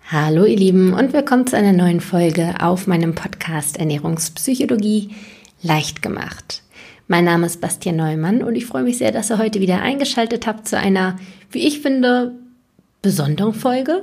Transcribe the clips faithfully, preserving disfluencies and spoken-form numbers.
Hallo ihr Lieben und willkommen zu einer neuen Folge auf meinem Podcast Ernährungspsychologie leicht gemacht. Mein Name ist Bastian Neumann und ich freue mich sehr, dass ihr heute wieder eingeschaltet habt zu einer, wie ich finde, besonderen Folge.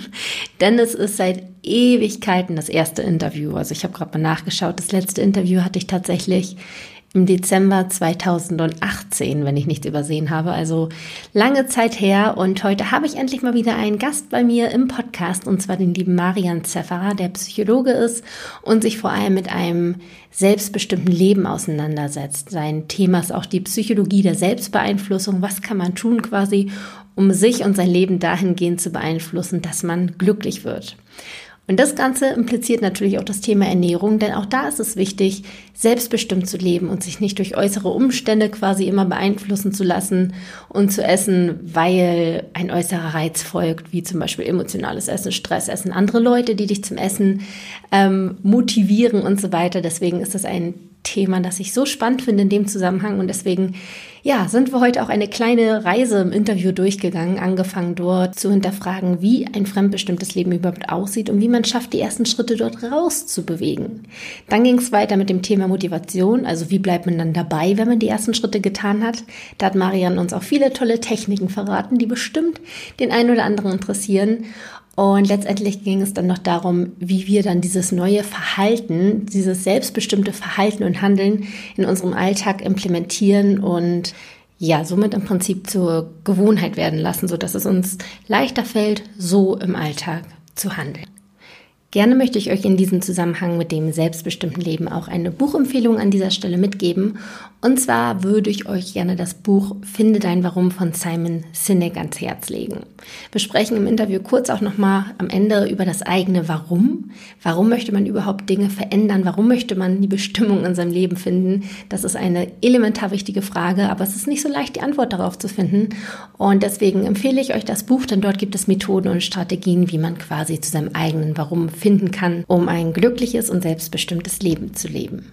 Denn es ist seit Ewigkeiten das erste Interview. Also ich habe gerade mal nachgeschaut, das letzte Interview hatte ich tatsächlich im Dezember zweitausendachtzehn, wenn ich nichts übersehen habe, also lange Zeit her. Und heute habe ich endlich mal wieder einen Gast bei mir im Podcast, und zwar den lieben Marian Zefferer, der Psychologe ist und sich vor allem mit einem selbstbestimmten Leben auseinandersetzt. Sein Thema ist auch die Psychologie der Selbstbeeinflussung. Was kann man tun quasi, um sich und sein Leben dahingehend zu beeinflussen, dass man glücklich wird? Und das Ganze impliziert natürlich auch das Thema Ernährung, denn auch da ist es wichtig, selbstbestimmt zu leben und sich nicht durch äußere Umstände quasi immer beeinflussen zu lassen und zu essen, weil ein äußerer Reiz folgt, wie zum Beispiel emotionales Essen, Stressessen, andere Leute, die dich zum Essen ähm, motivieren und so weiter. Deswegen ist das ein Thema, das ich so spannend finde in dem Zusammenhang, und deswegen ja, sind wir heute auch eine kleine Reise im Interview durchgegangen, angefangen dort zu hinterfragen, wie ein fremdbestimmtes Leben überhaupt aussieht und wie man schafft, die ersten Schritte dort rauszubewegen. Dann ging es weiter mit dem Thema Motivation, also wie bleibt man dann dabei, wenn man die ersten Schritte getan hat. Da hat Marian uns auch viele tolle Techniken verraten, die bestimmt den einen oder anderen interessieren. Und letztendlich ging es dann noch darum, wie wir dann dieses neue Verhalten, dieses selbstbestimmte Verhalten und Handeln in unserem Alltag implementieren und ja, somit im Prinzip zur Gewohnheit werden lassen, sodass es uns leichter fällt, so im Alltag zu handeln. Gerne möchte ich euch in diesem Zusammenhang mit dem selbstbestimmten Leben auch eine Buchempfehlung an dieser Stelle mitgeben. Und zwar würde ich euch gerne das Buch Finde dein Warum von Simon Sinek ans Herz legen. Wir sprechen im Interview kurz auch nochmal am Ende über das eigene Warum. Warum möchte man überhaupt Dinge verändern? Warum möchte man die Bestimmung in seinem Leben finden? Das ist eine elementar wichtige Frage, aber es ist nicht so leicht, die Antwort darauf zu finden. Und deswegen empfehle ich euch das Buch, denn dort gibt es Methoden und Strategien, wie man quasi zu seinem eigenen Warum finden kann, um ein glückliches und selbstbestimmtes Leben zu leben.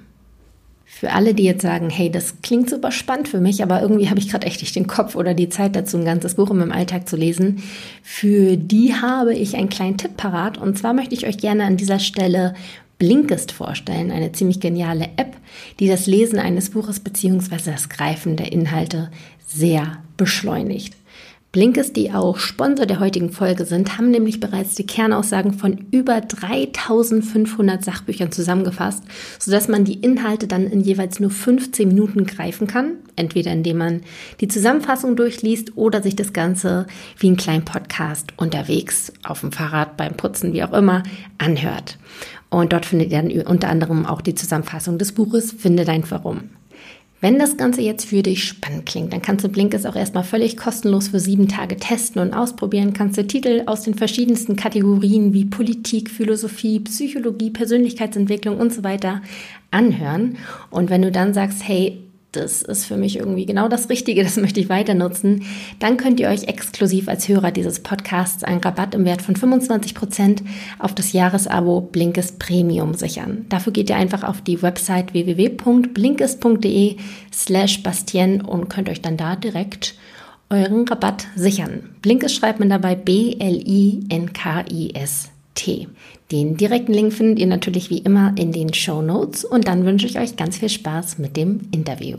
Für alle, die jetzt sagen, hey, das klingt super spannend für mich, aber irgendwie habe ich gerade echt nicht den Kopf oder die Zeit dazu, ein ganzes Buch in meinem Alltag zu lesen, für die habe ich einen kleinen Tipp parat. Und zwar möchte ich euch gerne an dieser Stelle Blinkist vorstellen, eine ziemlich geniale App, die das Lesen eines Buches bzw. das Greifen der Inhalte sehr beschleunigt. Blinkist, die auch Sponsor der heutigen Folge sind, haben nämlich bereits die Kernaussagen von über dreitausendfünfhundert Sachbüchern zusammengefasst, sodass man die Inhalte dann in jeweils nur fünfzehn Minuten greifen kann, entweder indem man die Zusammenfassung durchliest oder sich das Ganze wie einen kleinen Podcast unterwegs, auf dem Fahrrad, beim Putzen, wie auch immer, anhört. Und dort findet ihr dann unter anderem auch die Zusammenfassung des Buches Finde dein Warum. Wenn das Ganze jetzt für dich spannend klingt, dann kannst du Blinkist auch erstmal völlig kostenlos für sieben Tage testen und ausprobieren. Kannst du Titel aus den verschiedensten Kategorien wie Politik, Philosophie, Psychologie, Persönlichkeitsentwicklung und so weiter anhören. Und wenn du dann sagst, hey, das ist für mich irgendwie genau das Richtige, das möchte ich weiter nutzen, dann könnt ihr euch exklusiv als Hörer dieses Podcasts einen Rabatt im Wert von fünfundzwanzig Prozent auf das Jahresabo Blinkist Premium sichern. Dafür geht ihr einfach auf die Website w w w punkt blinkist punkt d e slash Bastien und könnt euch dann da direkt euren Rabatt sichern. Blinkist schreibt man dabei B L I N K I S T. Den direkten Link findet ihr natürlich wie immer in den Shownotes, und dann wünsche ich euch ganz viel Spaß mit dem Interview.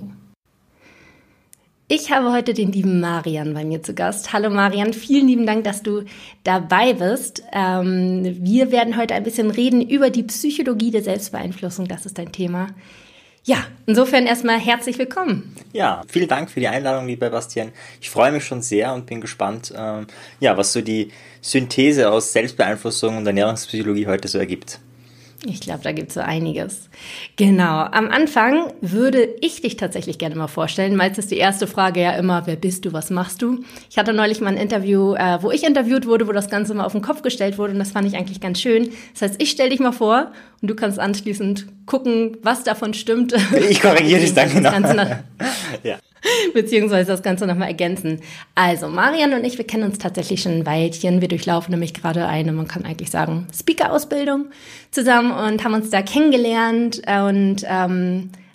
Ich habe heute den lieben Marian bei mir zu Gast. Hallo Marian, vielen lieben Dank, dass du dabei bist. Ähm, wir werden heute ein bisschen reden über die Psychologie der Selbstbeeinflussung. Das ist dein Thema. Ja, insofern erstmal herzlich willkommen. Ja, vielen Dank für die Einladung, lieber Bastian. Ich freue mich schon sehr und bin gespannt, ähm, ja, was so die Synthese aus Selbstbeeinflussung und Ernährungspsychologie heute so ergibt. Ich glaube, da gibt es so einiges. Genau, am Anfang würde ich dich tatsächlich gerne mal vorstellen. Meist ist die erste Frage ja immer, wer bist du, was machst du? Ich hatte neulich mal ein Interview, äh, wo ich interviewt wurde, wo das Ganze mal auf den Kopf gestellt wurde, und das fand ich eigentlich ganz schön. Das heißt, ich stelle dich mal vor und du kannst anschließend gucken, was davon stimmt. Ich korrigiere dich dann genau. Ja. Beziehungsweise das Ganze nochmal ergänzen. Also Marian und ich, wir kennen uns tatsächlich schon ein Weilchen. Wir durchlaufen nämlich gerade eine, man kann eigentlich sagen, Speaker-Ausbildung zusammen und haben uns da kennengelernt und ähm,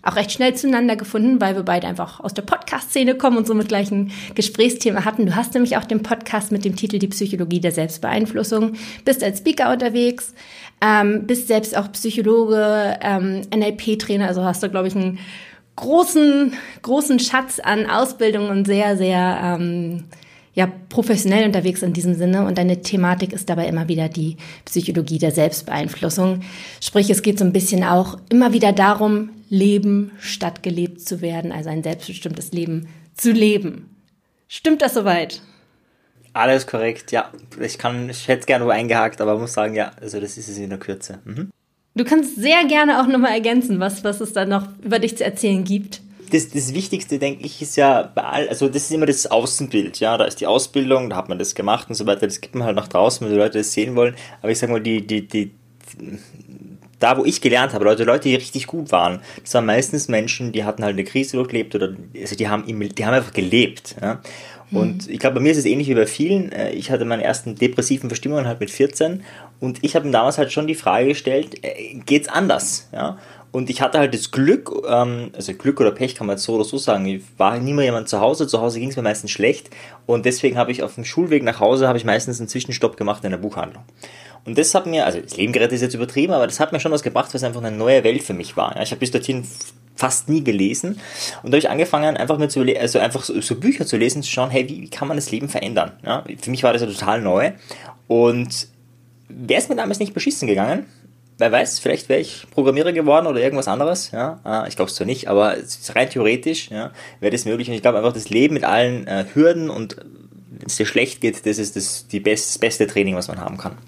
auch recht schnell zueinander gefunden, weil wir beide einfach aus der Podcast-Szene kommen und somit gleich ein Gesprächsthema hatten. Du hast nämlich auch den Podcast mit dem Titel Die Psychologie der Selbstbeeinflussung, bist als Speaker unterwegs, ähm, bist selbst auch Psychologe, ähm, N L P-Trainer, also hast du, glaube ich, einen großen, großen Schatz an Ausbildung und sehr, sehr ähm, ja, professionell unterwegs in diesem Sinne. Und deine Thematik ist dabei immer wieder die Psychologie der Selbstbeeinflussung. Sprich, es geht so ein bisschen auch immer wieder darum, leben statt gelebt zu werden, also ein selbstbestimmtes Leben zu leben. Stimmt das soweit? Alles korrekt, ja. Ich kann, ich hätte es gerne wo eingehakt, aber muss sagen, ja, also das ist es in der Kürze. Mhm. Du kannst sehr gerne auch nochmal ergänzen, was, was es da noch über dich zu erzählen gibt. Das, das Wichtigste, denke ich, ist ja bei all, also das ist immer das Außenbild, ja, da ist die Ausbildung, da hat man das gemacht und so weiter, das gibt man halt nach draußen, wenn die Leute das sehen wollen, aber ich sag mal, die, die, die, da wo ich gelernt habe, Leute, Leute, die richtig gut waren, das waren meistens Menschen, die hatten halt eine Krise durchlebt oder, also die haben, die haben einfach gelebt, ja. Und ich glaube, bei mir ist es ähnlich wie bei vielen. Ich hatte meine ersten depressiven Verstimmungen halt mit vierzehn und ich habe mir damals halt schon die Frage gestellt, geht's anders? Ja? Und ich hatte halt das Glück, also Glück oder Pech kann man jetzt so oder so sagen, ich war nie mehr jemand zu Hause, zu Hause ging es mir meistens schlecht und deswegen habe ich auf dem Schulweg nach Hause habe ich meistens einen Zwischenstopp gemacht in der Buchhandlung. Und das hat mir, also das Leben gerettet ist jetzt übertrieben, aber das hat mir schon was gebracht, weil es einfach eine neue Welt für mich war. Ja? Ich habe bis dorthin fast nie gelesen und da habe ich angefangen, einfach mir zu also einfach so, so Bücher zu lesen, zu schauen, hey, wie, wie kann man das Leben verändern? Ja? Für mich war das ja total neu und wäre es mir damals nicht beschissen gegangen, wer weiß, vielleicht wäre ich Programmierer geworden oder irgendwas anderes, ja, ich glaube es zwar nicht, aber rein theoretisch, ja, wäre das möglich und ich glaube einfach, das Leben mit allen äh, Hürden und wenn es dir schlecht geht, das ist das, die best, das beste Training, was man haben kann.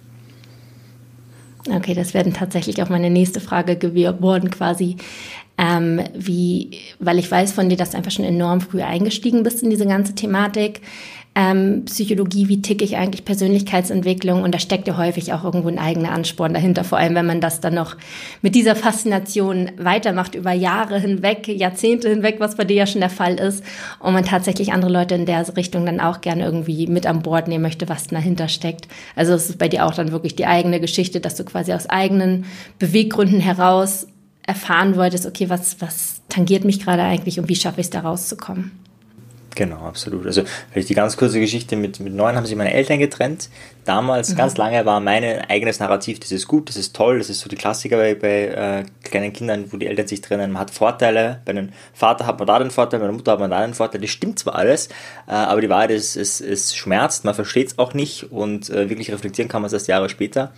Okay, das wäre dann tatsächlich auch meine nächste Frage geworden quasi, ähm, wie, weil ich weiß von dir, dass du einfach schon enorm früh eingestiegen bist in diese ganze Thematik, ähm, Psychologie, wie ticke ich eigentlich, Persönlichkeitsentwicklung und da steckt ja häufig auch irgendwo ein eigener Ansporn dahinter, vor allem wenn man das dann noch mit dieser Faszination weitermacht über Jahre hinweg, Jahrzehnte hinweg, was bei dir ja schon der Fall ist und man tatsächlich andere Leute in der Richtung dann auch gerne irgendwie mit an Bord nehmen möchte, was dahinter steckt. Also es ist bei dir auch dann wirklich die eigene Geschichte, dass du quasi aus eigenen Beweggründen heraus erfahren wolltest, okay, was, was tangiert mich gerade eigentlich und wie schaffe ich es da rauszukommen? Genau, absolut. Also vielleicht die ganz kurze Geschichte, mit, mit neun haben sich meine Eltern getrennt. Damals, mhm. ganz lange, war mein eigenes Narrativ, das ist gut, das ist toll, das ist so die Klassiker bei, bei äh, kleinen Kindern, wo die Eltern sich trennen. Man hat Vorteile, bei einem Vater hat man da den Vorteil, bei einer Mutter hat man da den Vorteil. Das stimmt zwar alles, äh, aber die Wahrheit ist, es, es schmerzt, man versteht es auch nicht und äh, wirklich reflektieren kann man es erst Jahre später.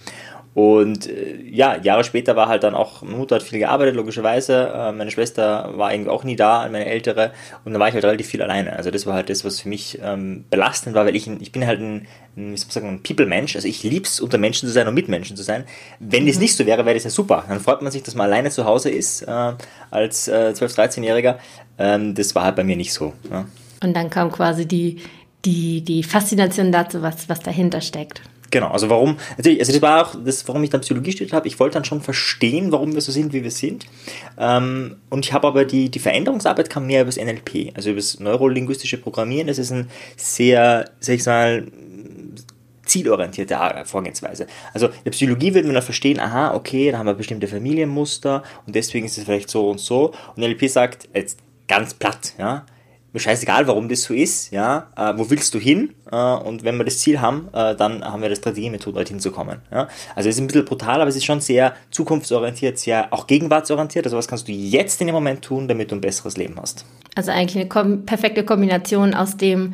Und äh, ja, Jahre später war halt dann auch, meine Mutter hat viel gearbeitet, logischerweise, äh, meine Schwester war eigentlich auch nie da, meine ältere, und dann war ich halt relativ viel alleine. Also das war halt das, was für mich ähm, belastend war, weil ich, ich bin halt ein, ein, wie soll man sagen, ein People-Mensch, also ich lieb's, unter Menschen zu sein und mit Menschen zu sein. Wenn das nicht so wäre, wäre das ja super. Dann freut man sich, dass man alleine zu Hause ist, äh, als äh, zwölf-, dreizehnjähriger. Ähm, das war halt bei mir nicht so. Ja. Und dann kam quasi die, die, die Faszination dazu, was, was dahinter steckt. Genau, also warum, natürlich, also das war auch das, warum ich dann Psychologie studiert habe. Ich wollte dann schon verstehen, warum wir so sind, wie wir sind. Ähm, und ich habe aber die, die Veränderungsarbeit kam mehr über das N L P, also über das neurolinguistische Programmieren. Das ist ein sehr, sag ich mal, zielorientierte Vorgehensweise. Also in der Psychologie würden wir dann verstehen, aha, okay, da haben wir bestimmte Familienmuster und deswegen ist es vielleicht so und so. Und N L P sagt, jetzt ganz platt, ja, mir scheißegal, warum das so ist, ja, äh, wo willst du hin? Äh, und wenn wir das Ziel haben, äh, dann haben wir eine Strategiemethode, dorthin zu kommen. Ja? Also es ist ein bisschen brutal, aber es ist schon sehr zukunftsorientiert, sehr auch gegenwartsorientiert. Also was kannst du jetzt in dem Moment tun, damit du ein besseres Leben hast? Also eigentlich eine kom- perfekte Kombination aus dem,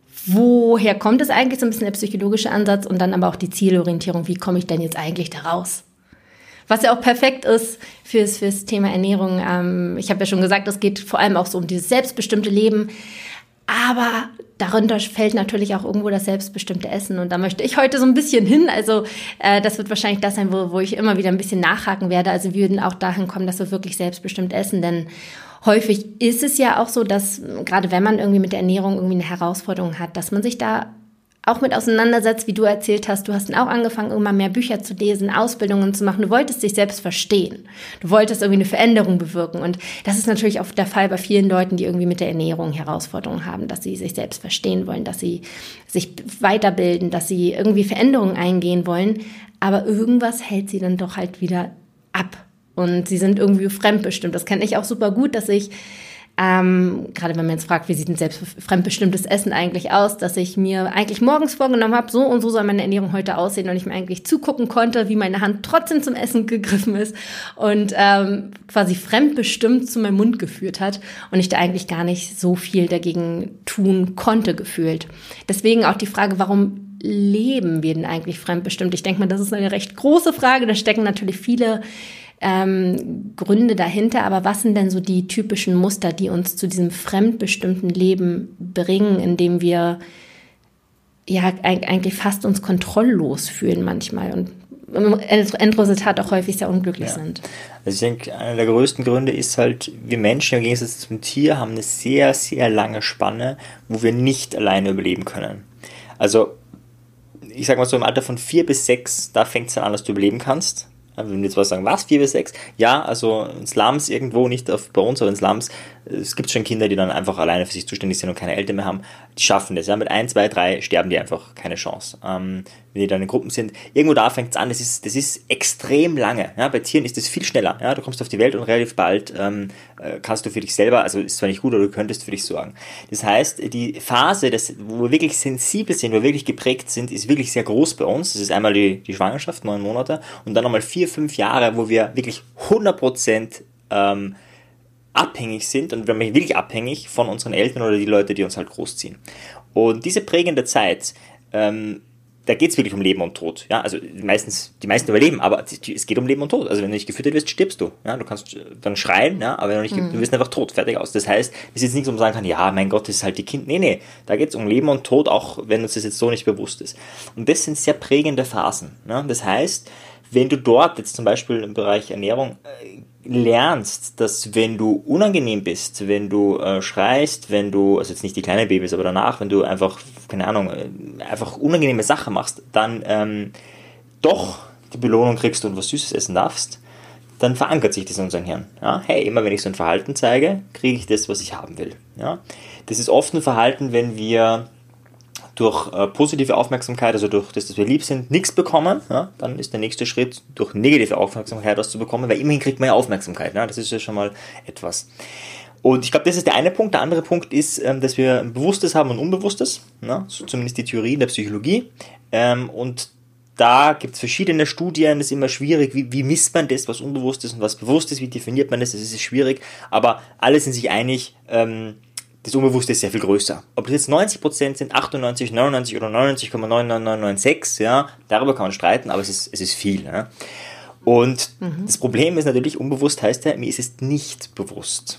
woher kommt es eigentlich, so ein bisschen der psychologische Ansatz und dann aber auch die Zielorientierung, wie komme ich denn jetzt eigentlich da raus? Was ja auch perfekt ist fürs, fürs Thema Ernährung. Ähm, ich habe ja schon gesagt, es geht vor allem auch so um dieses selbstbestimmte Leben. Aber darunter fällt natürlich auch irgendwo das selbstbestimmte Essen. Und da möchte ich heute so ein bisschen hin. Also äh, das wird wahrscheinlich das sein, wo, wo ich immer wieder ein bisschen nachhaken werde. Also wir würden auch dahin kommen, dass wir wirklich selbstbestimmt essen. Denn häufig ist es ja auch so, dass gerade wenn man irgendwie mit der Ernährung irgendwie eine Herausforderung hat, dass man sich da auch mit auseinandersetzt, wie du erzählt hast. Du hast dann auch angefangen, irgendwann mehr Bücher zu lesen, Ausbildungen zu machen. Du wolltest dich selbst verstehen. Du wolltest irgendwie eine Veränderung bewirken. Und das ist natürlich auch der Fall bei vielen Leuten, die irgendwie mit der Ernährung Herausforderungen haben, dass sie sich selbst verstehen wollen, dass sie sich weiterbilden, dass sie irgendwie Veränderungen eingehen wollen. Aber irgendwas hält sie dann doch halt wieder ab. und sie sind irgendwie fremdbestimmt. Das kenne ich auch super gut, dass ich Ähm, gerade wenn man jetzt fragt, wie sieht ein selbstfremdbestimmtes Essen eigentlich aus, dass ich mir eigentlich morgens vorgenommen habe, so und so soll meine Ernährung heute aussehen und ich mir eigentlich zugucken konnte, wie meine Hand trotzdem zum Essen gegriffen ist und ähm, quasi fremdbestimmt zu meinem Mund geführt hat und ich da eigentlich gar nicht so viel dagegen tun konnte gefühlt. Deswegen auch die Frage, warum leben wir denn eigentlich fremdbestimmt? Ich denke mal, das ist eine recht große Frage, da stecken natürlich viele Ähm, Gründe dahinter, aber was sind denn so die typischen Muster, die uns zu diesem fremdbestimmten Leben bringen, in dem wir ja eigentlich fast uns kontrolllos fühlen manchmal und im Endresultat auch häufig sehr unglücklich ja. sind? Also ich denke, einer der größten Gründe ist halt, wir Menschen im Gegensatz zum Tier haben eine sehr, sehr lange Spanne, wo wir nicht alleine überleben können. Also ich sag mal so, im Alter von vier bis sechs, da fängt es dann an, dass du überleben kannst. Wenn wir jetzt was sagen, was, vier bis sechs? Ja, also in Slums irgendwo, nicht auf, bei uns, aber in Slums, es gibt schon Kinder, die dann einfach alleine für sich zuständig sind und keine Eltern mehr haben. Die schaffen das, ja, mit ein, zwei, drei sterben die einfach, keine Chance. Ähm, wenn die dann in Gruppen sind, irgendwo da fängt es an, das ist, das ist extrem lange. Ja, bei Tieren ist das viel schneller. Ja, du kommst auf die Welt und relativ bald ähm, kannst du für dich selber, also ist zwar nicht gut, aber du könntest für dich sorgen. Das heißt, die Phase, das, wo wir wirklich sensibel sind, wo wir wirklich geprägt sind, ist wirklich sehr groß bei uns. Das ist einmal die, die Schwangerschaft, neun Monate, und dann nochmal vier, fünf Jahre, wo wir wirklich hundert Prozent ähm, abhängig sind, und wir sind wirklich abhängig von unseren Eltern oder die Leute, die uns halt großziehen. Und diese prägende Zeit, ähm, da geht es wirklich um Leben und Tod. Ja, also meistens, die meisten überleben, aber es geht um Leben und Tod. Also wenn du nicht gefüttert wirst, stirbst du. Ja, du kannst dann schreien, ja, aber wenn du nicht, mhm. du wirst einfach tot, fertig aus. Das heißt, es ist jetzt nichts, wo man sagen kann, ja, mein Gott, das ist halt die Kinder. Nee, nee, da geht es um Leben und Tod, auch wenn uns das jetzt so nicht bewusst ist. Und das sind sehr prägende Phasen. Ja? Das heißt, wenn du dort jetzt zum Beispiel im Bereich Ernährung äh, lernst, dass wenn du unangenehm bist, wenn du äh, schreist, wenn du, also jetzt nicht die kleinen Babys, aber danach, wenn du einfach, keine Ahnung, äh, einfach unangenehme Sachen machst, dann ähm, doch die Belohnung kriegst und was Süßes essen darfst, dann verankert sich das in unserem Hirn. Ja? Hey, immer wenn ich so ein Verhalten zeige, kriege ich das, was ich haben will. Ja? Das ist oft ein Verhalten, wenn wir durch äh, positive Aufmerksamkeit, also durch das, dass wir lieb sind, nichts bekommen, ja, dann ist der nächste Schritt, durch negative Aufmerksamkeit was zu bekommen, weil immerhin kriegt man ja Aufmerksamkeit. Ja, das ist ja schon mal etwas. Und ich glaube, das ist der eine Punkt. Der andere Punkt ist, ähm, dass wir ein Bewusstes haben und ein Unbewusstes, ja, so zumindest die Theorie in der Psychologie. Ähm, und da gibt es verschiedene Studien, das ist immer schwierig, wie, wie misst man das, was unbewusst ist und was bewusst ist, wie definiert man das, das ist schwierig, aber alle sind sich einig, ähm, das Unbewusste ist sehr viel größer. Ob das jetzt neunzig Prozent sind, achtundneunzig, neunundneunzig oder neunundneunzig Komma neun neun neun neun sechs, ja, darüber kann man streiten, aber es ist, es ist viel. Ja. Und mhm. das Problem ist natürlich, unbewusst heißt ja, mir ist es nicht bewusst.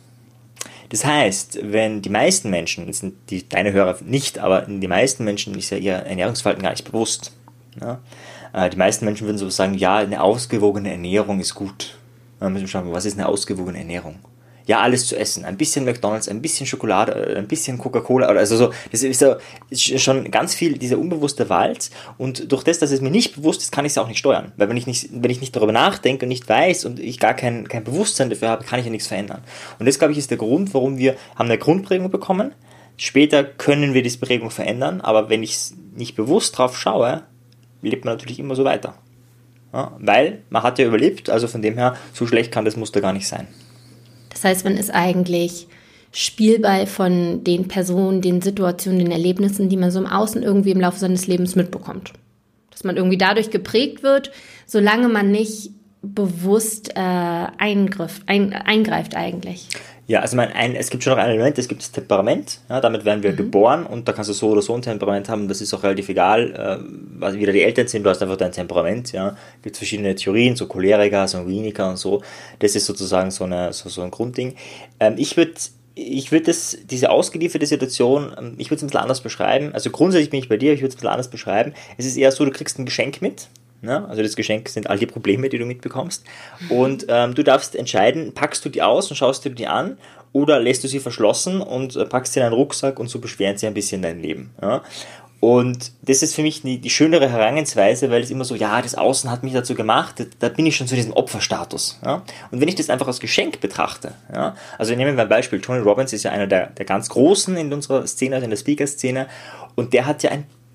Das heißt, wenn die meisten Menschen, das sind die, deine Hörer nicht, aber die meisten Menschen ist ja ihr Ernährungsverhalten gar nicht bewusst. Ja. Die meisten Menschen würden so sagen, ja, eine ausgewogene Ernährung ist gut. Dann müssen wir schauen, was ist eine ausgewogene Ernährung? Ja, alles zu essen. Ein bisschen McDonald's, ein bisschen Schokolade, ein bisschen Coca-Cola, also so, das ist so ist schon ganz viel dieser unbewusste Walz, und durch das, dass es mir nicht bewusst ist, kann ich es auch nicht steuern, weil wenn ich nicht, wenn ich nicht darüber nachdenke und nicht weiß und ich gar kein, kein Bewusstsein dafür habe, kann ich ja nichts verändern. Und das, glaube ich, ist der Grund, warum wir haben eine Grundprägung bekommen. Später können wir diese Prägung verändern, aber wenn ich nicht bewusst drauf schaue, lebt man natürlich immer so weiter. Ja, weil man hat ja überlebt, also von dem her, so schlecht kann das Muster gar nicht sein. Das heißt, man ist eigentlich Spielball von den Personen, den Situationen, den Erlebnissen, die man so im Außen irgendwie im Laufe seines Lebens mitbekommt. Dass man irgendwie dadurch geprägt wird, solange man nicht bewusst äh, eingriff, ein, eingreift eigentlich. Ja, also mein, ein, es gibt schon noch ein Element, es gibt das Temperament, ja, damit werden wir mhm. geboren, und da kannst du so oder so ein Temperament haben, das ist auch relativ egal, äh, was wieder die Eltern sind, du hast einfach dein Temperament, ja, gibt verschiedene Theorien, so Choleriker, Sanguiniker und so, das ist sozusagen so, eine, so, so ein Grundding. Ähm, ich würde ich würde diese ausgelieferte Situation, ich würde es ein bisschen anders beschreiben, also grundsätzlich bin ich bei dir, ich würde es ein bisschen anders beschreiben, es ist eher so, du kriegst ein Geschenk mit. Ja, also das Geschenk sind all die Probleme, die du mitbekommst. Und ähm, du darfst entscheiden, packst du die aus und schaust dir die an, oder lässt du sie verschlossen und äh, packst sie in einen Rucksack, und so beschweren sie ein bisschen dein Leben. Ja. Und das ist für mich die, die schönere Herangehensweise, weil es immer so, ja, das Außen hat mich dazu gemacht, da, da bin ich schon zu diesem Opferstatus. Ja. Und wenn ich das einfach als Geschenk betrachte, ja, also nehmen wir ein Beispiel, Tony Robbins ist ja einer der, der ganz Großen in unserer Szene, also in der Speaker-Szene, und der hat ja ein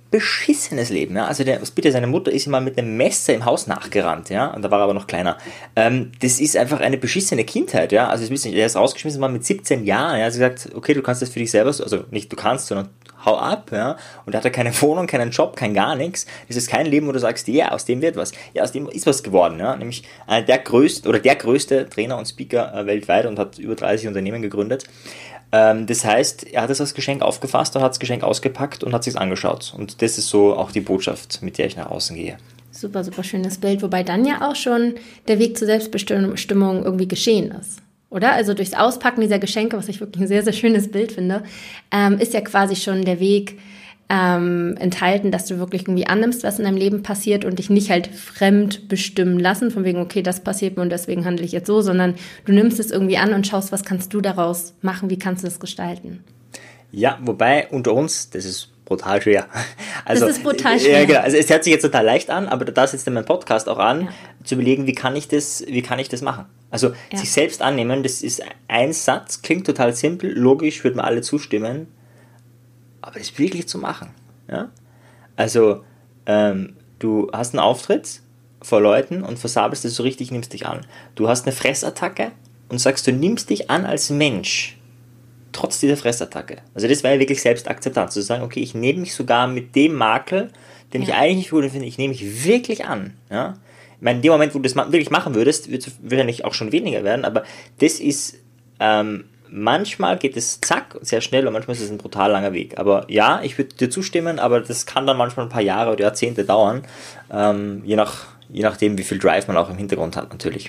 beschissenes Leben. Ja? Also der Speedy, seine Mutter ist ihm mal mit einem Messer im Haus nachgerannt, ja, und da war er aber noch kleiner. Ähm, das ist einfach eine beschissene Kindheit, ja. Also ich er ist rausgeschmissen worden mit siebzehn Jahren. Ja, sie sagt, okay, du kannst das für dich selber, also nicht du kannst, sondern hau ab, ja. Und er hatte keine Wohnung, keinen Job, kein gar nichts. Das ist kein Leben, wo du sagst, ja, aus dem wird was. Ja, aus dem ist was geworden, ja. Nämlich einer der größten oder der größte Trainer und Speaker äh, weltweit und hat über dreißig Unternehmen gegründet. Das heißt, er hat es als Geschenk aufgefasst und hat das Geschenk ausgepackt und hat es sich angeschaut. Und das ist so auch die Botschaft, mit der ich nach außen gehe. Super, super schönes Bild. Wobei dann ja auch schon der Weg zur Selbstbestimmung irgendwie geschehen ist. Oder? Also durchs Auspacken dieser Geschenke, was ich wirklich ein sehr, sehr schönes Bild finde, ähm, ist ja quasi schon der Weg ähm, enthalten, dass du wirklich irgendwie annimmst, was in deinem Leben passiert und dich nicht halt fremd bestimmen lassen, von wegen, okay, das passiert mir und deswegen handle ich jetzt so, sondern du nimmst es irgendwie an und schaust, was kannst du daraus machen, wie kannst du das gestalten. Ja, wobei unter uns, das ist brutal schwer. Also, das ist brutal schwer. Ja, genau. Also es hört sich jetzt total leicht an, aber da setzt mein Podcast auch an, ja. zu überlegen, wie kann ich das, wie kann ich das machen? Also ja. sich selbst annehmen, das ist ein Satz, klingt total simpel, logisch, würden wir alle zustimmen, aber das wirklich zu machen. Ja? Also ähm, du hast einen Auftritt vor Leuten und versabelst es so richtig, nimmst dich an. Du hast eine Fressattacke und sagst, du nimmst dich an als Mensch, trotz dieser Fressattacke. Also das wäre ja wirklich Selbstakzeptanz, zu sagen, okay, ich nehme mich sogar mit dem Makel, den ja. ich eigentlich nicht gut finde, ich nehme mich wirklich an. Ja? Ich meine, in dem Moment, wo du das wirklich machen würdest, wird es wahrscheinlich auch schon weniger werden, aber das ist, ähm, manchmal geht es zack, sehr schnell und manchmal ist es ein brutal langer Weg. Aber ja, ich würde dir zustimmen, aber das kann dann manchmal ein paar Jahre oder Jahrzehnte dauern, ähm, je, nach, je nachdem, wie viel Drive man auch im Hintergrund hat natürlich.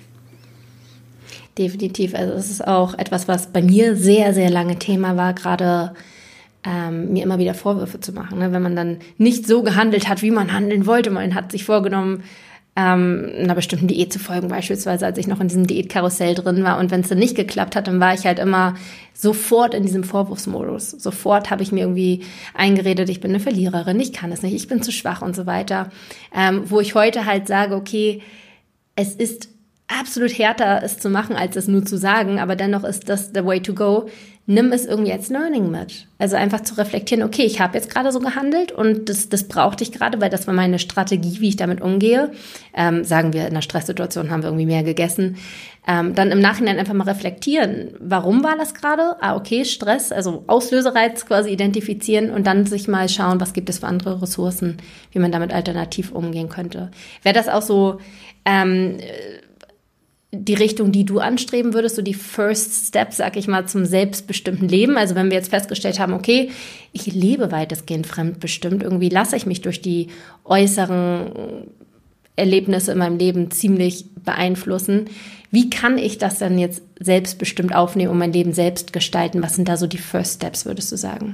Definitiv, also es ist auch etwas, was bei mir sehr, sehr lange Thema war, gerade ähm, mir immer wieder Vorwürfe zu machen, ne? Wenn man dann nicht so gehandelt hat, wie man handeln wollte. Man hat sich vorgenommen, ähm, einer bestimmten Diät zu folgen, beispielsweise als ich noch in diesem Diätkarussell drin war, und wenn es dann nicht geklappt hat, dann war ich halt immer sofort in diesem Vorwurfsmodus. Sofort habe ich mir irgendwie eingeredet, ich bin eine Verliererin, ich kann es nicht, ich bin zu schwach und so weiter, ähm, wo ich heute halt sage, okay, es ist absolut härter, es zu machen, als es nur zu sagen, aber dennoch ist das the way to go. Nimm es irgendwie als Learning mit. Also einfach zu reflektieren, okay, ich habe jetzt gerade so gehandelt und das, das brauchte ich gerade, weil das war meine Strategie, wie ich damit umgehe. Ähm, sagen wir, in einer Stresssituation haben wir irgendwie mehr gegessen. Ähm, dann im Nachhinein einfach mal reflektieren, warum war das gerade? Ah, okay, Stress, also Auslösereiz quasi identifizieren und dann sich mal schauen, was gibt es für andere Ressourcen, wie man damit alternativ umgehen könnte. Wäre das auch so ähm, die Richtung, die du anstreben würdest, so die First Steps, sag ich mal, zum selbstbestimmten Leben? Also wenn wir jetzt festgestellt haben, okay, ich lebe weitestgehend fremdbestimmt, irgendwie lasse ich mich durch die äußeren Erlebnisse in meinem Leben ziemlich beeinflussen. Wie kann ich das dann jetzt selbstbestimmt aufnehmen und mein Leben selbst gestalten? Was sind da so die First Steps, würdest du sagen?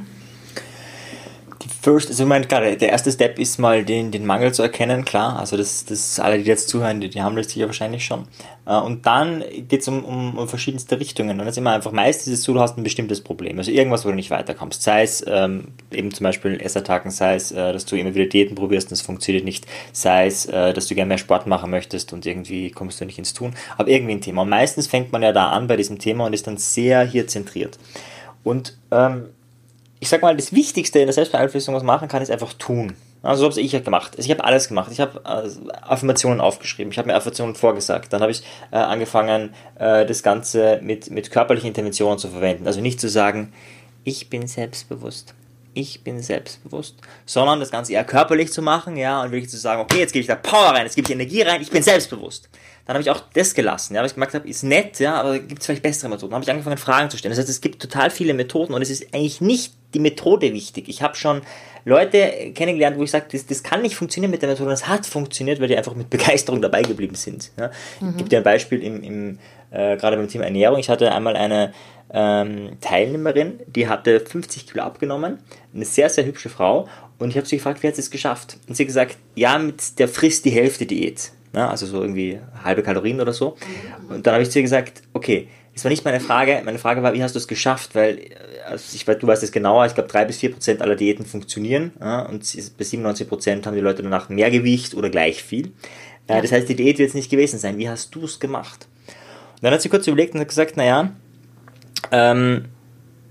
Die First, also ich meine, klar, der erste Step ist mal den, den Mangel zu erkennen, klar, also das, das alle, die jetzt zuhören, die, die haben das sicher wahrscheinlich schon. Und dann geht es um, um, um verschiedenste Richtungen. Und dann ist immer einfach, meist ist es so, du hast ein bestimmtes Problem, also irgendwas, wo du nicht weiterkommst. Sei es ähm, eben zum Beispiel Essattacken, sei es, äh, dass du immer wieder Diäten probierst und es funktioniert nicht, sei es, äh, dass du gerne mehr Sport machen möchtest und irgendwie kommst du nicht ins Tun, aber irgendwie ein Thema. Und meistens fängt man ja da an bei diesem Thema und ist dann sehr hier zentriert. Und ähm, ich sag mal, das Wichtigste in der Selbstbeeinflussung, was man machen kann, ist einfach tun. Also so habe ich ja gemacht. Also ich habe alles gemacht. Ich habe äh, Affirmationen aufgeschrieben. Ich habe mir Affirmationen vorgesagt. Dann habe ich äh, angefangen, äh, das Ganze mit, mit körperlichen Interventionen zu verwenden. Also nicht zu sagen, ich bin selbstbewusst. Ich bin selbstbewusst. Sondern das Ganze eher körperlich zu machen, ja, und wirklich zu sagen, okay, jetzt gebe ich da Power rein, jetzt gebe ich Energie rein, ich bin selbstbewusst. Dann habe ich auch das gelassen, ja, weil ich gemerkt habe, ist nett, ja, aber gibt es vielleicht bessere Methoden. Dann habe ich angefangen, Fragen zu stellen. Das heißt, es gibt total viele Methoden und es ist eigentlich nicht die Methode wichtig. Ich habe schon Leute kennengelernt, wo ich sage, das, das kann nicht funktionieren mit der Methode. Das hat funktioniert, weil die einfach mit Begeisterung dabei geblieben sind. Ja. Mhm. Ich gebe dir ein Beispiel im, im äh, gerade beim Thema Ernährung. Ich hatte einmal eine ähm, Teilnehmerin, die hatte fünfzig Kilo abgenommen, eine sehr, sehr hübsche Frau, und ich habe sie gefragt, wie hat sie es geschafft? Und sie hat gesagt, ja, mit der frisst die Hälfte Diät. Ja, also so irgendwie halbe Kalorien oder so. Und dann habe ich zu ihr gesagt, okay, das war nicht meine Frage. Meine Frage war, wie hast du es geschafft? Weil, also ich weiß, du weißt es genauer, ich glaube drei bis vier Prozent aller Diäten funktionieren, ja, und bei siebenundneunzig Prozent haben die Leute danach mehr Gewicht oder gleich viel. Ja. Das heißt, die Diät wird es nicht gewesen sein. Wie hast du es gemacht? Und dann hat sie kurz überlegt und hat gesagt, naja, ähm,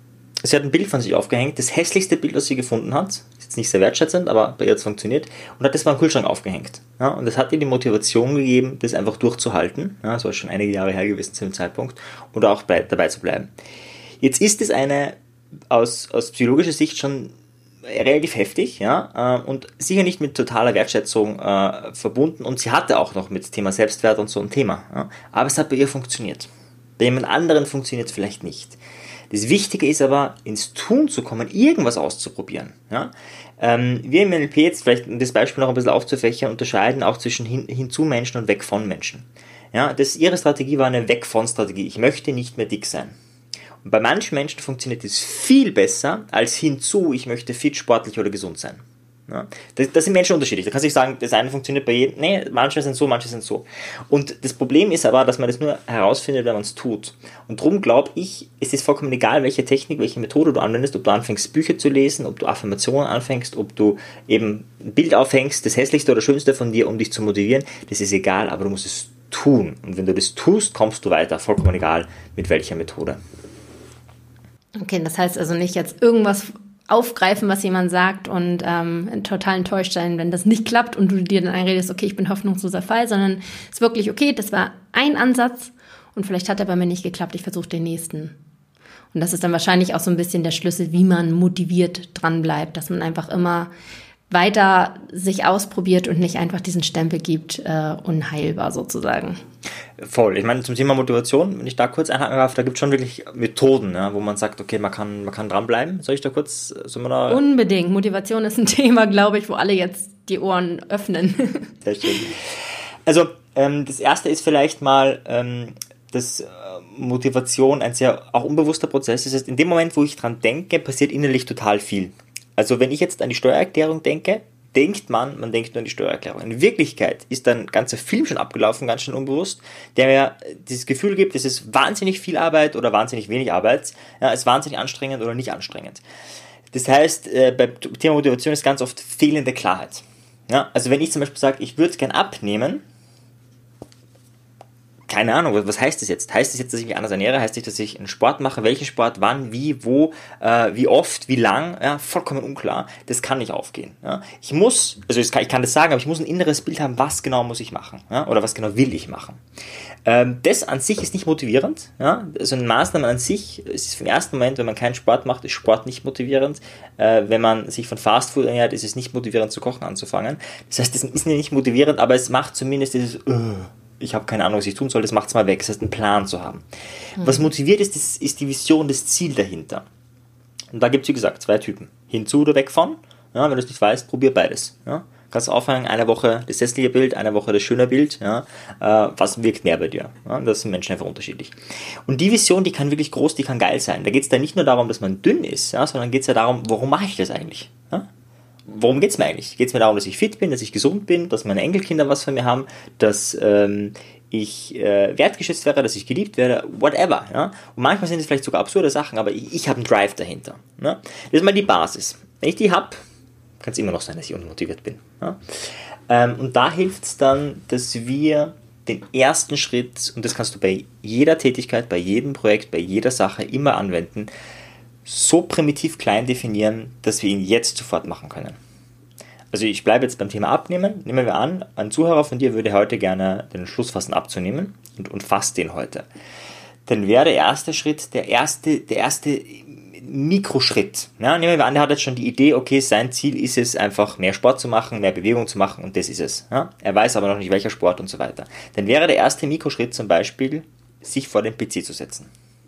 sie hat ein Bild von sich aufgehängt, das hässlichste Bild, was sie gefunden hat, ist jetzt nicht sehr wertschätzend, aber bei ihr hat es funktioniert, und hat das mal im Kühlschrank aufgehängt. Ja, und das hat ihr die Motivation gegeben, das einfach durchzuhalten. Ja, das war schon einige Jahre her gewesen zu dem Zeitpunkt, und auch bei, dabei zu bleiben. Jetzt ist es eine aus, aus psychologischer Sicht schon relativ heftig, ja, und sicher nicht mit totaler Wertschätzung äh, verbunden, und sie hatte auch noch mit dem Thema Selbstwert und so ein Thema, ja, aber es hat bei ihr funktioniert. Bei jemand anderen funktioniert es vielleicht nicht. Das Wichtige ist aber, ins Tun zu kommen, irgendwas auszuprobieren. Ja? Ähm, wir im N L P, jetzt vielleicht um das Beispiel noch ein bisschen aufzufächern, unterscheiden auch zwischen hin, hinzu Menschen und weg von Menschen. Ja? Das, ihre Strategie war eine Weg von Strategie. Ich möchte nicht mehr dick sein. Und bei manchen Menschen funktioniert das viel besser als hinzu, ich möchte fit, sportlich oder gesund sein. Ja, das, das sind Menschen unterschiedlich. Da kannst du nicht sagen, das eine funktioniert bei jedem. Nee, manche sind so, manche sind so. Und das Problem ist aber, dass man das nur herausfindet, wenn man es tut. Und darum glaube ich, es ist vollkommen egal, welche Technik, welche Methode du anwendest, ob du anfängst, Bücher zu lesen, ob du Affirmationen anfängst, ob du eben ein Bild aufhängst, das hässlichste oder schönste von dir, um dich zu motivieren. Das ist egal, aber du musst es tun. Und wenn du das tust, kommst du weiter. Vollkommen egal, mit welcher Methode. Okay, das heißt also nicht jetzt irgendwas aufgreifen, was jemand sagt, und ähm, total enttäuscht sein, wenn das nicht klappt und du dir dann einredest, okay, ich bin hoffnungsloser Fall, sondern es ist wirklich, okay, das war ein Ansatz und vielleicht hat er bei mir nicht geklappt, ich versuche den nächsten. Und das ist dann wahrscheinlich auch so ein bisschen der Schlüssel, wie man motiviert dran bleibt, dass man einfach immer weiter sich ausprobiert und nicht einfach diesen Stempel gibt, äh, unheilbar sozusagen. Voll. Ich meine, zum Thema Motivation, wenn ich da kurz einhaken darf, da gibt es schon wirklich Methoden, ja, wo man sagt, okay, man kann, man kann dranbleiben. Soll ich da kurz, soll man da... Unbedingt. Motivation ist ein Thema, glaube ich, wo alle jetzt die Ohren öffnen. Sehr schön. Also, ähm, das erste ist vielleicht mal, ähm, dass äh, Motivation ein sehr auch unbewusster Prozess ist. Das heißt, in dem Moment, wo ich dran denke, passiert innerlich total viel. Also wenn ich jetzt an die Steuererklärung denke, denkt man, man denkt nur an die Steuererklärung. In Wirklichkeit ist dann ein ganzer Film schon abgelaufen, ganz schön unbewusst, der mir dieses Gefühl gibt, es ist wahnsinnig viel Arbeit oder wahnsinnig wenig Arbeit, ja, es ist wahnsinnig anstrengend oder nicht anstrengend. Das heißt, äh, beim Thema Motivation ist ganz oft fehlende Klarheit. Ja, also wenn ich zum Beispiel sage, ich würde gern abnehmen, keine Ahnung, was heißt das jetzt? Heißt das jetzt, dass ich mich anders ernähre? Heißt das, dass ich einen Sport mache? Welchen Sport? Wann? Wie? Wo? Äh, wie oft? Wie lang? Ja, vollkommen unklar. Das kann nicht aufgehen. Ja. Ich muss, also ich kann, ich kann das sagen, aber ich muss ein inneres Bild haben, was genau muss ich machen? Ja, oder was genau will ich machen? Ähm, das an sich ist nicht motivierend. Ja. Also eine Maßnahme an sich, es ist im ersten Moment, wenn man keinen Sport macht, ist Sport nicht motivierend. Äh, wenn man sich von Fastfood ernährt, ist es nicht motivierend, zu kochen anzufangen. Das heißt, das ist nicht motivierend, aber es macht zumindest dieses uh, ich habe keine Ahnung, was ich tun soll, das macht es mal weg. Das heißt, einen Plan zu haben. Mhm. Was motiviert ist, das ist die Vision, das Ziel dahinter. Und da gibt es, wie gesagt, zwei Typen. Hinzu oder weg von. Ja, wenn du es nicht weißt, probier beides. Ja. Kannst aufhängen, eine Woche das hässliche Bild, eine Woche das schöne Bild. Ja. Äh, was wirkt mehr bei dir? Ja, das sind Menschen einfach unterschiedlich. Und die Vision, die kann wirklich groß, die kann geil sein. Da geht es dann nicht nur darum, dass man dünn ist, ja, sondern geht es ja darum, warum mache ich das eigentlich? Ja. Worum geht es mir eigentlich? Geht es mir darum, dass ich fit bin, dass ich gesund bin, dass meine Enkelkinder was von mir haben, dass ähm, ich äh, wertgeschätzt werde, dass ich geliebt werde, whatever. Ja? Und manchmal sind es vielleicht sogar absurde Sachen, aber ich, ich habe einen Drive dahinter. Ja? Das ist mal die Basis. Wenn ich die habe, kann es immer noch sein, dass ich unmotiviert bin. Ja? Ähm, und da hilft es dann, dass wir den ersten Schritt, und das kannst du bei jeder Tätigkeit, bei jedem Projekt, bei jeder Sache immer anwenden, so primitiv klein definieren, dass wir ihn jetzt sofort machen können. Also ich bleibe jetzt beim Thema Abnehmen. Nehmen wir an, ein Zuhörer von dir würde heute gerne den Entschluss fassen, abzunehmen und, und fasst den heute. Dann wäre der erste Schritt, der erste, der erste Mikroschritt. Ja, nehmen wir an, der hat jetzt schon die Idee, okay, sein Ziel ist es, einfach mehr Sport zu machen, mehr Bewegung zu machen und das ist es. Ja, er weiß aber noch nicht, welcher Sport und so weiter. Dann wäre der erste Mikroschritt zum Beispiel, sich vor den P C zu setzen.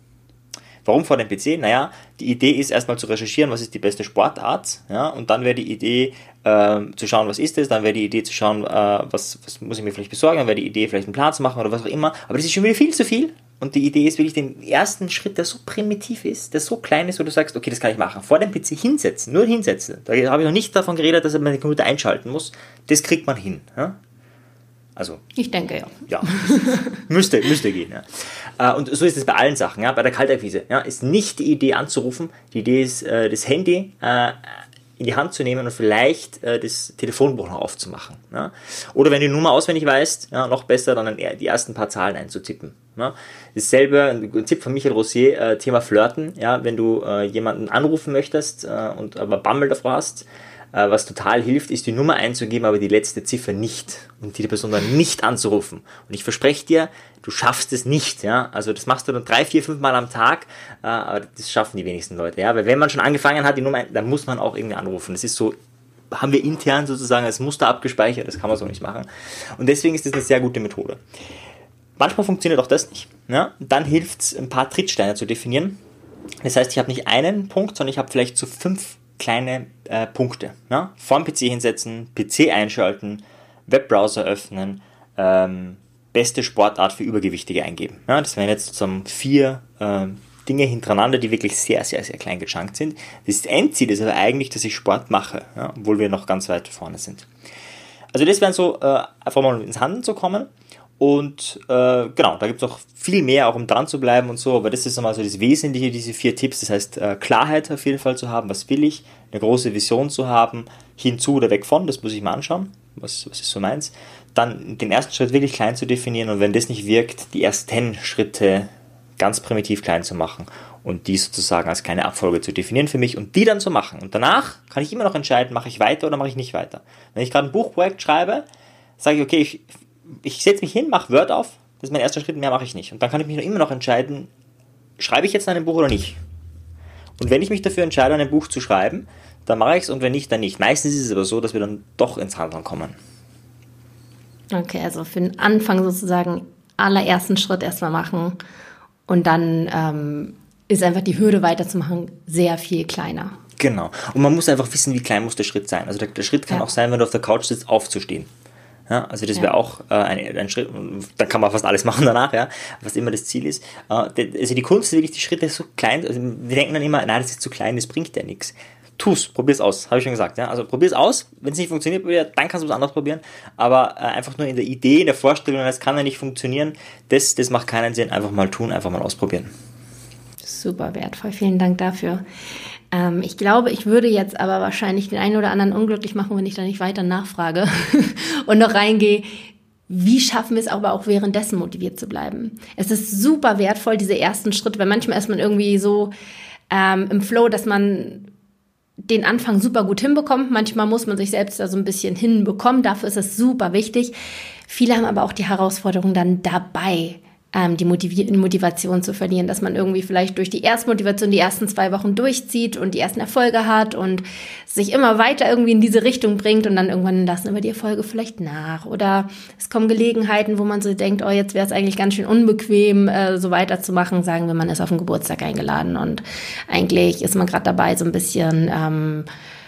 Warum vor dem P C? Naja, die Idee ist erstmal zu recherchieren, was ist die beste Sportart, ja, und dann wäre die Idee äh, zu schauen, was ist das, dann wäre die Idee zu schauen, äh, was, was muss ich mir vielleicht besorgen, dann wäre die Idee, vielleicht einen Plan zu machen oder was auch immer, aber das ist schon wieder viel zu viel und die Idee ist wirklich den ersten Schritt, der so primitiv ist, der so klein ist, wo du sagst, okay, das kann ich machen, vor dem P C hinsetzen, nur hinsetzen, da habe ich noch nicht davon geredet, dass man den Computer einschalten muss, das kriegt man hin, ja. Also, ich denke, ja. Ja, müsste, müsste gehen. Ja. Und so ist es bei allen Sachen. Ja. Bei der Kaltakquise ja, ist nicht die Idee anzurufen. Die Idee ist, das Handy in die Hand zu nehmen und vielleicht äh, das Telefonbuch noch aufzumachen. Ja? Oder wenn du die Nummer auswendig weißt, ja, noch besser, dann die ersten paar Zahlen einzutippen. Ja? Dasselbe, ein Tipp von Michael Rosier, äh, Thema Flirten. Ja? Wenn du äh, jemanden anrufen möchtest äh, und aber Bammel davor hast, äh, was total hilft, ist die Nummer einzugeben, aber die letzte Ziffer nicht und die Person dann nicht anzurufen. Und ich verspreche dir, du schaffst es nicht. Ja? Also das machst du dann drei, vier, fünf Mal am Tag, äh, aber das schaffen die wenigsten Leute. Ja? Weil wenn man schon angefangen hat, die Nummer, dann muss man auch irgendwie anrufen. Das ist so, haben wir intern sozusagen als Muster abgespeichert, das kann man so nicht machen. Und deswegen ist das eine sehr gute Methode. Manchmal funktioniert auch das nicht. Ja? Dann hilft es, ein paar Trittsteine zu definieren. Das heißt, ich habe nicht einen Punkt, sondern ich habe vielleicht so fünf kleine äh, Punkte. Ja? Vor dem P C hinsetzen, P C einschalten, Webbrowser öffnen, ähm, beste Sportart für Übergewichtige eingeben. Ja? Das wären jetzt sozusagen vier äh, Dinge hintereinander, die wirklich sehr, sehr, sehr klein gechunkt sind. Das Endziel ist aber eigentlich, dass ich Sport mache, ja? Obwohl wir noch ganz weit vorne sind. Also das wären so, äh, einfach mal ins Handeln zu kommen. Und äh, genau, da gibt es auch viel mehr, auch um dran zu bleiben und so, aber das ist nochmal so das Wesentliche, diese vier Tipps, das heißt äh, Klarheit auf jeden Fall zu haben, was will ich, eine große Vision zu haben, hinzu oder weg von, das muss ich mal anschauen, was, was ist so meins, dann den ersten Schritt wirklich klein zu definieren und wenn das nicht wirkt, die ersten Schritte ganz primitiv klein zu machen und die sozusagen als kleine Abfolge zu definieren für mich und die dann zu machen und danach kann ich immer noch entscheiden, mache ich weiter oder mache ich nicht weiter. Wenn ich gerade ein Buchprojekt schreibe, sage ich, okay, ich Ich setze mich hin, mache Word auf, das ist mein erster Schritt, mehr mache ich nicht. Und dann kann ich mich noch immer noch entscheiden, schreibe ich jetzt an einem Buch oder nicht. Und wenn ich mich dafür entscheide, an einem Buch zu schreiben, dann mache ich es und wenn nicht, dann nicht. Meistens ist es aber so, dass wir dann doch ins Handeln kommen. Okay, also für den Anfang sozusagen allerersten Schritt erstmal machen und dann ähm, ist einfach die Hürde weiterzumachen sehr viel kleiner. Genau. Und man muss einfach wissen, wie klein muss der Schritt sein. Also der, der Schritt kann ja auch sein, wenn du auf der Couch sitzt, aufzustehen. Ja, also das wäre ja auch äh, ein, ein Schritt, dann kann man fast alles machen danach, ja, was immer das Ziel ist. Äh, de, also die Kunst ist wirklich, die Schritte so klein, also wir denken dann immer, nein, das ist zu klein, das bringt ja nichts. Tu's, probier's aus, habe ich schon gesagt. Ja? Also probier's aus, wenn es nicht funktioniert, dann kannst du was anderes probieren, aber äh, einfach nur in der Idee, in der Vorstellung, das kann ja nicht funktionieren, das, das macht keinen Sinn, einfach mal tun, einfach mal ausprobieren. Super wertvoll, vielen Dank dafür. Ähm, ich glaube, ich würde jetzt aber wahrscheinlich den einen oder anderen unglücklich machen, wenn ich da nicht weiter nachfrage und noch reingehe. Wie schaffen wir es aber auch währenddessen motiviert zu bleiben? Es ist super wertvoll, diese ersten Schritte, weil manchmal ist man irgendwie so ähm, im Flow, dass man den Anfang super gut hinbekommt. Manchmal muss man sich selbst da so ein bisschen hinbekommen. Dafür ist es super wichtig. Viele haben aber auch die Herausforderung dann dabei, die Motivation zu verlieren, dass man irgendwie vielleicht durch die Erstmotivation die ersten zwei Wochen durchzieht und die ersten Erfolge hat und sich immer weiter irgendwie in diese Richtung bringt und dann irgendwann lassen aber die Erfolge vielleicht nach. Oder es kommen Gelegenheiten, wo man so denkt, oh, jetzt wäre es eigentlich ganz schön unbequem, äh, so weiterzumachen. Sagen wir, man ist auf den Geburtstag eingeladen und eigentlich ist man gerade dabei, so ein bisschen ähm,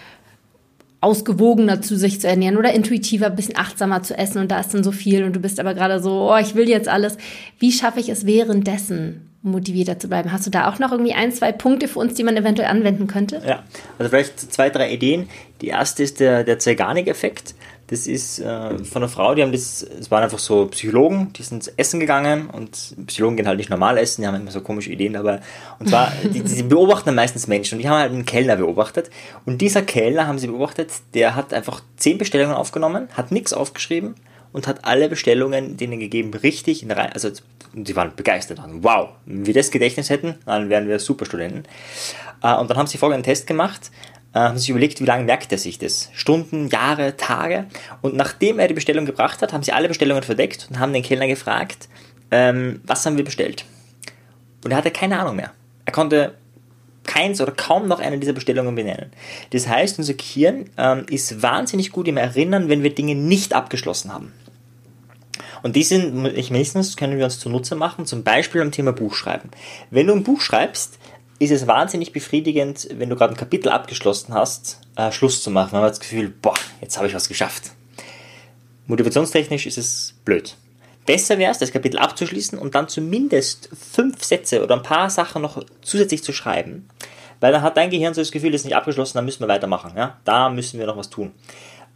ausgewogener zu sich zu ernähren oder intuitiver, ein bisschen achtsamer zu essen und da ist dann so viel und du bist aber gerade so, oh, ich will jetzt alles. Wie schaffe ich es währenddessen, motivierter zu bleiben? Hast du da auch noch irgendwie ein, zwei Punkte für uns, die man eventuell anwenden könnte? Ja, also vielleicht zwei, drei Ideen. Die erste ist der, der Zeigarnik-Effekt. Das ist äh, von einer Frau, die haben das, es waren einfach so Psychologen, die sind essen gegangen und Psychologen gehen halt nicht normal essen, die haben immer so komische Ideen dabei. Und zwar, die, die beobachten meistens Menschen und die haben halt einen Kellner beobachtet. Und dieser Kellner haben sie beobachtet, der hat einfach zehn Bestellungen aufgenommen, hat nichts aufgeschrieben und hat alle Bestellungen denen gegeben, richtig in der Reihe, also die waren begeistert. Wow, wenn wir das Gedächtnis hätten, dann wären wir Superstudenten. Und dann haben sie folgenden Test gemacht, haben sich überlegt, wie lange merkt er sich das? Stunden, Jahre, Tage? Und nachdem er die Bestellung gebracht hat, haben sie alle Bestellungen verdeckt und haben den Kellner gefragt, ähm, was haben wir bestellt? Und er hatte keine Ahnung mehr. Er konnte keins oder kaum noch eine dieser Bestellungen benennen. Das heißt, unser Gehirn ähm, ist wahnsinnig gut im Erinnern, wenn wir Dinge nicht abgeschlossen haben. Und diesen Mechanismus können wir uns zunutze machen, zum Beispiel beim Thema Buchschreiben. Wenn du ein Buch schreibst, ist es wahnsinnig befriedigend, wenn du gerade ein Kapitel abgeschlossen hast, äh, Schluss zu machen. Man hat das Gefühl, boah, jetzt habe ich was geschafft. Motivationstechnisch ist es blöd. Besser wäre es, das Kapitel abzuschließen und dann zumindest fünf Sätze oder ein paar Sachen noch zusätzlich zu schreiben. Weil dann hat dein Gehirn so das Gefühl, das ist nicht abgeschlossen, dann müssen wir weitermachen. Ja? Da müssen wir noch was tun.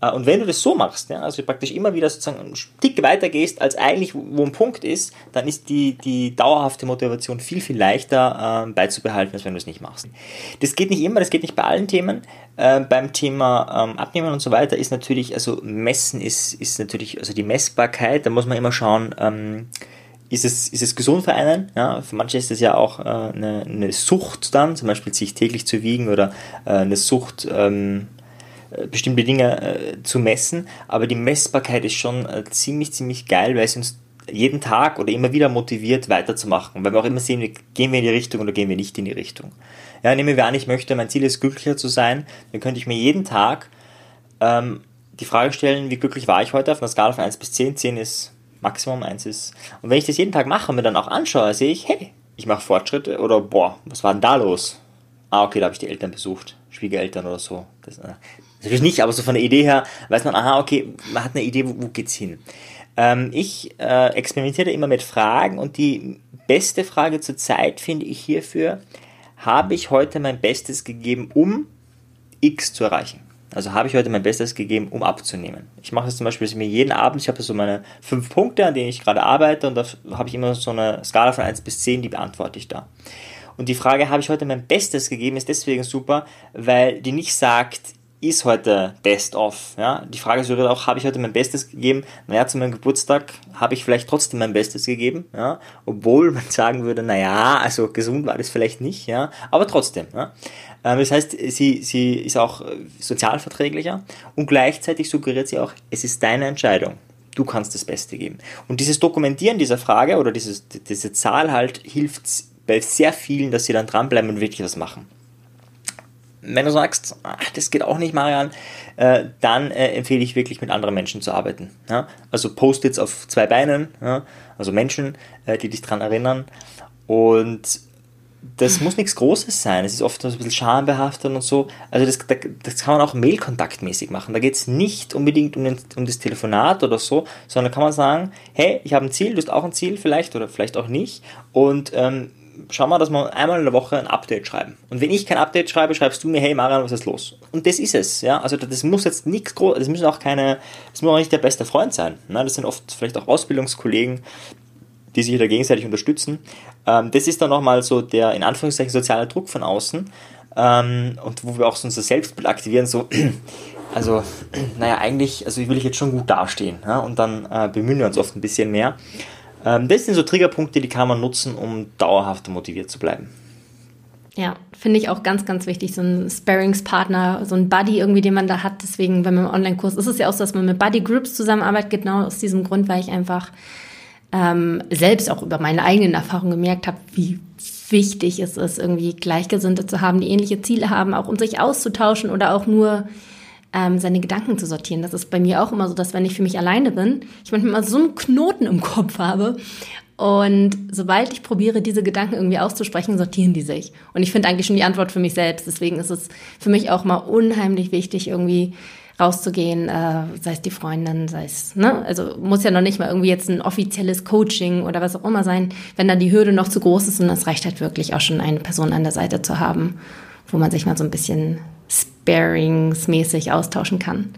Und wenn du das so machst, ja, also praktisch immer wieder sozusagen einen Tick weiter gehst, als eigentlich wo ein Punkt ist, dann ist die, die dauerhafte Motivation viel, viel leichter äh, beizubehalten, als wenn du es nicht machst. Das geht nicht immer, das geht nicht bei allen Themen. Äh, beim Thema ähm, Abnehmen und so weiter ist natürlich, also Messen ist, ist natürlich, also die Messbarkeit, da muss man immer schauen, ähm, ist es, ist es gesund für einen? Ja, für manche ist es ja auch äh, eine, eine Sucht dann, zum Beispiel sich täglich zu wiegen oder äh, eine Sucht, ähm, bestimmte Dinge äh, zu messen, aber die Messbarkeit ist schon äh, ziemlich, ziemlich geil, weil es uns jeden Tag oder immer wieder motiviert, weiterzumachen, weil wir auch immer sehen, gehen wir in die Richtung oder gehen wir nicht in die Richtung. Ja, nehmen wir an, ich möchte, mein Ziel ist, glücklicher zu sein, dann könnte ich mir jeden Tag ähm, die Frage stellen, wie glücklich war ich heute auf einer Skala von eins bis zehn, zehn ist Maximum, eins ist, und wenn ich das jeden Tag mache und mir dann auch anschaue, sehe ich, hey, ich mache Fortschritte oder boah, was war denn da los? Ah, okay, da habe ich die Eltern besucht, Schwiegereltern oder so. Das, äh, natürlich nicht, aber so von der Idee her weiß man, aha, okay, man hat eine Idee, wo, wo geht's hin. Ähm, ich äh, experimentiere immer mit Fragen und die beste Frage zur Zeit finde ich hierfür, habe ich heute mein Bestes gegeben, um X zu erreichen? Also habe ich heute mein Bestes gegeben, um abzunehmen. Ich mache das zum Beispiel, dass ich mir jeden Abend, ich habe so meine fünf Punkte, an denen ich gerade arbeite und da habe ich immer so eine Skala von eins bis zehn, die beantworte ich da. Und die Frage, habe ich heute mein Bestes gegeben, ist deswegen super, weil die nicht sagt, ist heute Best of. Ja? Die Frage ist auch, habe ich heute mein Bestes gegeben? Naja, zu meinem Geburtstag habe ich vielleicht trotzdem mein Bestes gegeben, ja? Obwohl man sagen würde, naja, also gesund war das vielleicht nicht, ja, aber trotzdem. Ja? Das heißt, sie, sie ist auch sozialverträglicher und gleichzeitig suggeriert sie auch, es ist deine Entscheidung. Du kannst das Beste geben. Und dieses Dokumentieren dieser Frage oder dieses, diese Zahl halt hilft bei sehr vielen, dass sie dann dranbleiben und wirklich was machen. Wenn du sagst, ach, das geht auch nicht, Marian, äh, dann äh, empfehle ich wirklich, mit anderen Menschen zu arbeiten. Ja? Also Post-its auf zwei Beinen, ja? Also Menschen, äh, die dich dran erinnern. Und das muss nichts Großes sein. Es ist oft ein bisschen schambehaftet und so. Also das, das kann man auch mailkontaktmäßig machen. Da geht es nicht unbedingt um, den, um das Telefonat oder so, sondern kann man sagen, hey, ich habe ein Ziel, du hast auch ein Ziel vielleicht oder vielleicht auch nicht. Und ähm, schau mal, dass wir einmal in der Woche ein Update schreiben. Und wenn ich kein Update schreibe, schreibst du mir, hey Marian, was ist los? Und das ist es, ja. Also das muss jetzt nichts groß, das müssen auch keine, das muss auch nicht der beste Freund sein. Ne? Das sind oft vielleicht auch Ausbildungskollegen, die sich da gegenseitig unterstützen. Ähm, das ist dann nochmal so der, in Anführungszeichen, soziale Druck von außen. Ähm, und wo wir auch so unser Selbstbild aktivieren, so, also, naja, eigentlich, also will ich jetzt schon gut dastehen. Ja? Und dann äh, bemühen wir uns oft ein bisschen mehr. Das sind so Triggerpunkte, die kann man nutzen, um dauerhaft motiviert zu bleiben. Ja, finde ich auch ganz, ganz wichtig, so ein Sparringspartner, so ein Buddy irgendwie, den man da hat. Deswegen, wenn man im Online-Kurs ist es ja auch so, dass man mit Buddy-Groups zusammenarbeitet, genau aus diesem Grund, weil ich einfach ähm, selbst auch über meine eigenen Erfahrungen gemerkt habe, wie wichtig es ist, irgendwie Gleichgesinnte zu haben, die ähnliche Ziele haben, auch um sich auszutauschen oder auch nur Ähm, seine Gedanken zu sortieren. Das ist bei mir auch immer so, dass wenn ich für mich alleine bin, ich manchmal immer so einen Knoten im Kopf habe und sobald ich probiere, diese Gedanken irgendwie auszusprechen, sortieren die sich. Und ich finde eigentlich schon die Antwort für mich selbst. Deswegen ist es für mich auch mal unheimlich wichtig, irgendwie rauszugehen, äh, sei es die Freundin, sei es, ne, also muss ja noch nicht mal irgendwie jetzt ein offizielles Coaching oder was auch immer sein, wenn dann die Hürde noch zu groß ist und es reicht halt wirklich auch schon eine Person an der Seite zu haben, wo man sich mal so ein bisschen sparingsmäßig austauschen kann.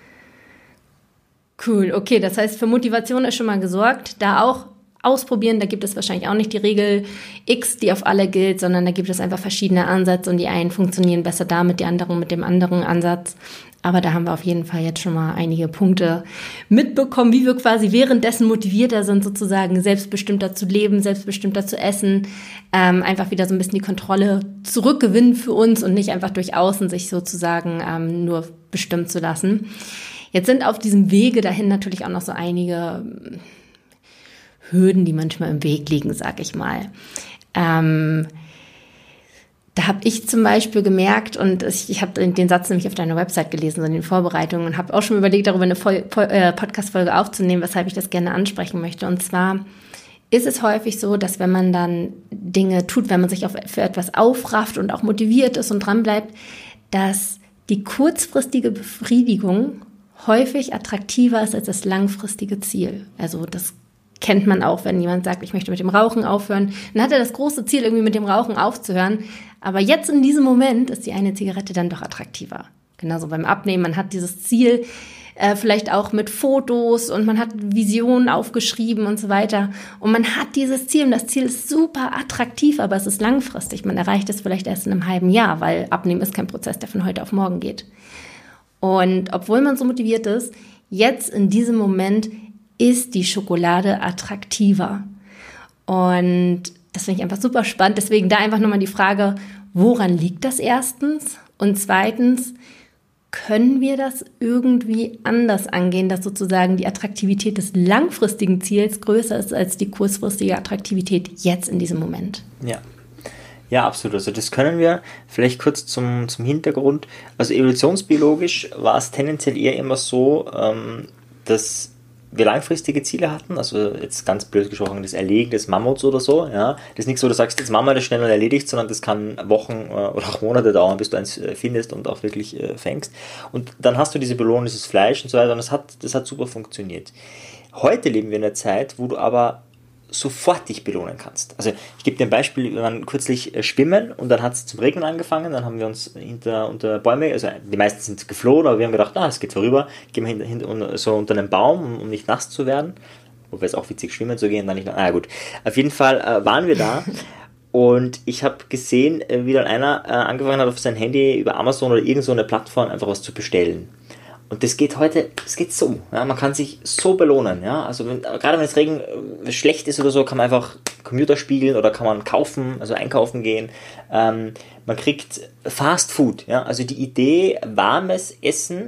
Cool, okay, das heißt, für Motivation ist schon mal gesorgt. Da auch ausprobieren, da gibt es wahrscheinlich auch nicht die Regel X, die auf alle gilt, sondern da gibt es einfach verschiedene Ansätze und die einen funktionieren besser damit, die anderen mit dem anderen Ansatz. Aber da haben wir auf jeden Fall jetzt schon mal einige Punkte mitbekommen, wie wir quasi währenddessen motivierter sind, sozusagen selbstbestimmter zu leben, selbstbestimmter zu essen, ähm, einfach wieder so ein bisschen die Kontrolle zurückgewinnen für uns und nicht einfach durch Außen sich sozusagen ähm, nur bestimmen zu lassen. Jetzt sind auf diesem Wege dahin natürlich auch noch so einige Hürden, die manchmal im Weg liegen, sag ich mal. Ähm, Da habe ich zum Beispiel gemerkt, und ich, ich habe den Satz nämlich auf deiner Website gelesen, so in den Vorbereitungen, und habe auch schon überlegt, darüber eine Voll, äh, Podcast-Folge aufzunehmen, weshalb ich das gerne ansprechen möchte. Und zwar ist es häufig so, dass wenn man dann Dinge tut, wenn man sich auf, für etwas aufrafft und auch motiviert ist und dranbleibt, dass die kurzfristige Befriedigung häufig attraktiver ist als das langfristige Ziel. Also das kennt man auch, wenn jemand sagt, ich möchte mit dem Rauchen aufhören. Dann hat er das große Ziel, irgendwie mit dem Rauchen aufzuhören. Aber jetzt in diesem Moment ist die eine Zigarette dann doch attraktiver. Genauso beim Abnehmen. Man hat dieses Ziel, äh, vielleicht auch mit Fotos und man hat Visionen aufgeschrieben und so weiter. Und man hat dieses Ziel und das Ziel ist super attraktiv, aber es ist langfristig. Man erreicht es vielleicht erst in einem halben Jahr, weil Abnehmen ist kein Prozess, der von heute auf morgen geht. Und obwohl man so motiviert ist, jetzt in diesem Moment ist die Schokolade attraktiver. Und das finde ich einfach super spannend. Deswegen da einfach nochmal die Frage, woran liegt das erstens? Und zweitens, können wir das irgendwie anders angehen, dass sozusagen die Attraktivität des langfristigen Ziels größer ist als die kurzfristige Attraktivität jetzt in diesem Moment? Ja. Ja, absolut. Also das können wir. Vielleicht kurz zum, zum Hintergrund. Also evolutionsbiologisch war es tendenziell eher immer so, ähm, dass wir langfristige Ziele hatten. Also jetzt ganz blöd gesprochen, das Erlegen des Mammuts oder so. Ja, das ist nicht so, du sagst, jetzt machen wir das schnell und erledigt, sondern das kann Wochen oder auch Monate dauern, bis du eins findest und auch wirklich äh, fängst. Und dann hast du diese Belohnung, dieses Fleisch und so weiter und das hat, das hat super funktioniert. Heute leben wir in einer Zeit, wo du aber sofort dich belohnen kannst. Also ich gebe dir ein Beispiel, wir waren kürzlich schwimmen und dann hat es zum Regnen angefangen, dann haben wir uns hinter unter Bäume, also die meisten sind geflohen, aber wir haben gedacht, na, es geht vorüber, gehen wir hinter, hinter, so unter einem Baum, um, um nicht nass zu werden. Wobei es auch witzig schwimmen zu gehen, dann nicht, ah gut. Auf jeden Fall äh, waren wir da und ich habe gesehen, wie dann einer äh, angefangen hat, auf sein Handy über Amazon oder irgend so eine Plattform einfach was zu bestellen. Und das geht heute, es geht so, ja, man kann sich so belohnen, ja, also wenn, gerade wenn es Regen äh, schlecht ist oder so, kann man einfach Computer spielen oder kann man kaufen, also einkaufen gehen, ähm, man kriegt Fast Food, ja, also die Idee, warmes Essen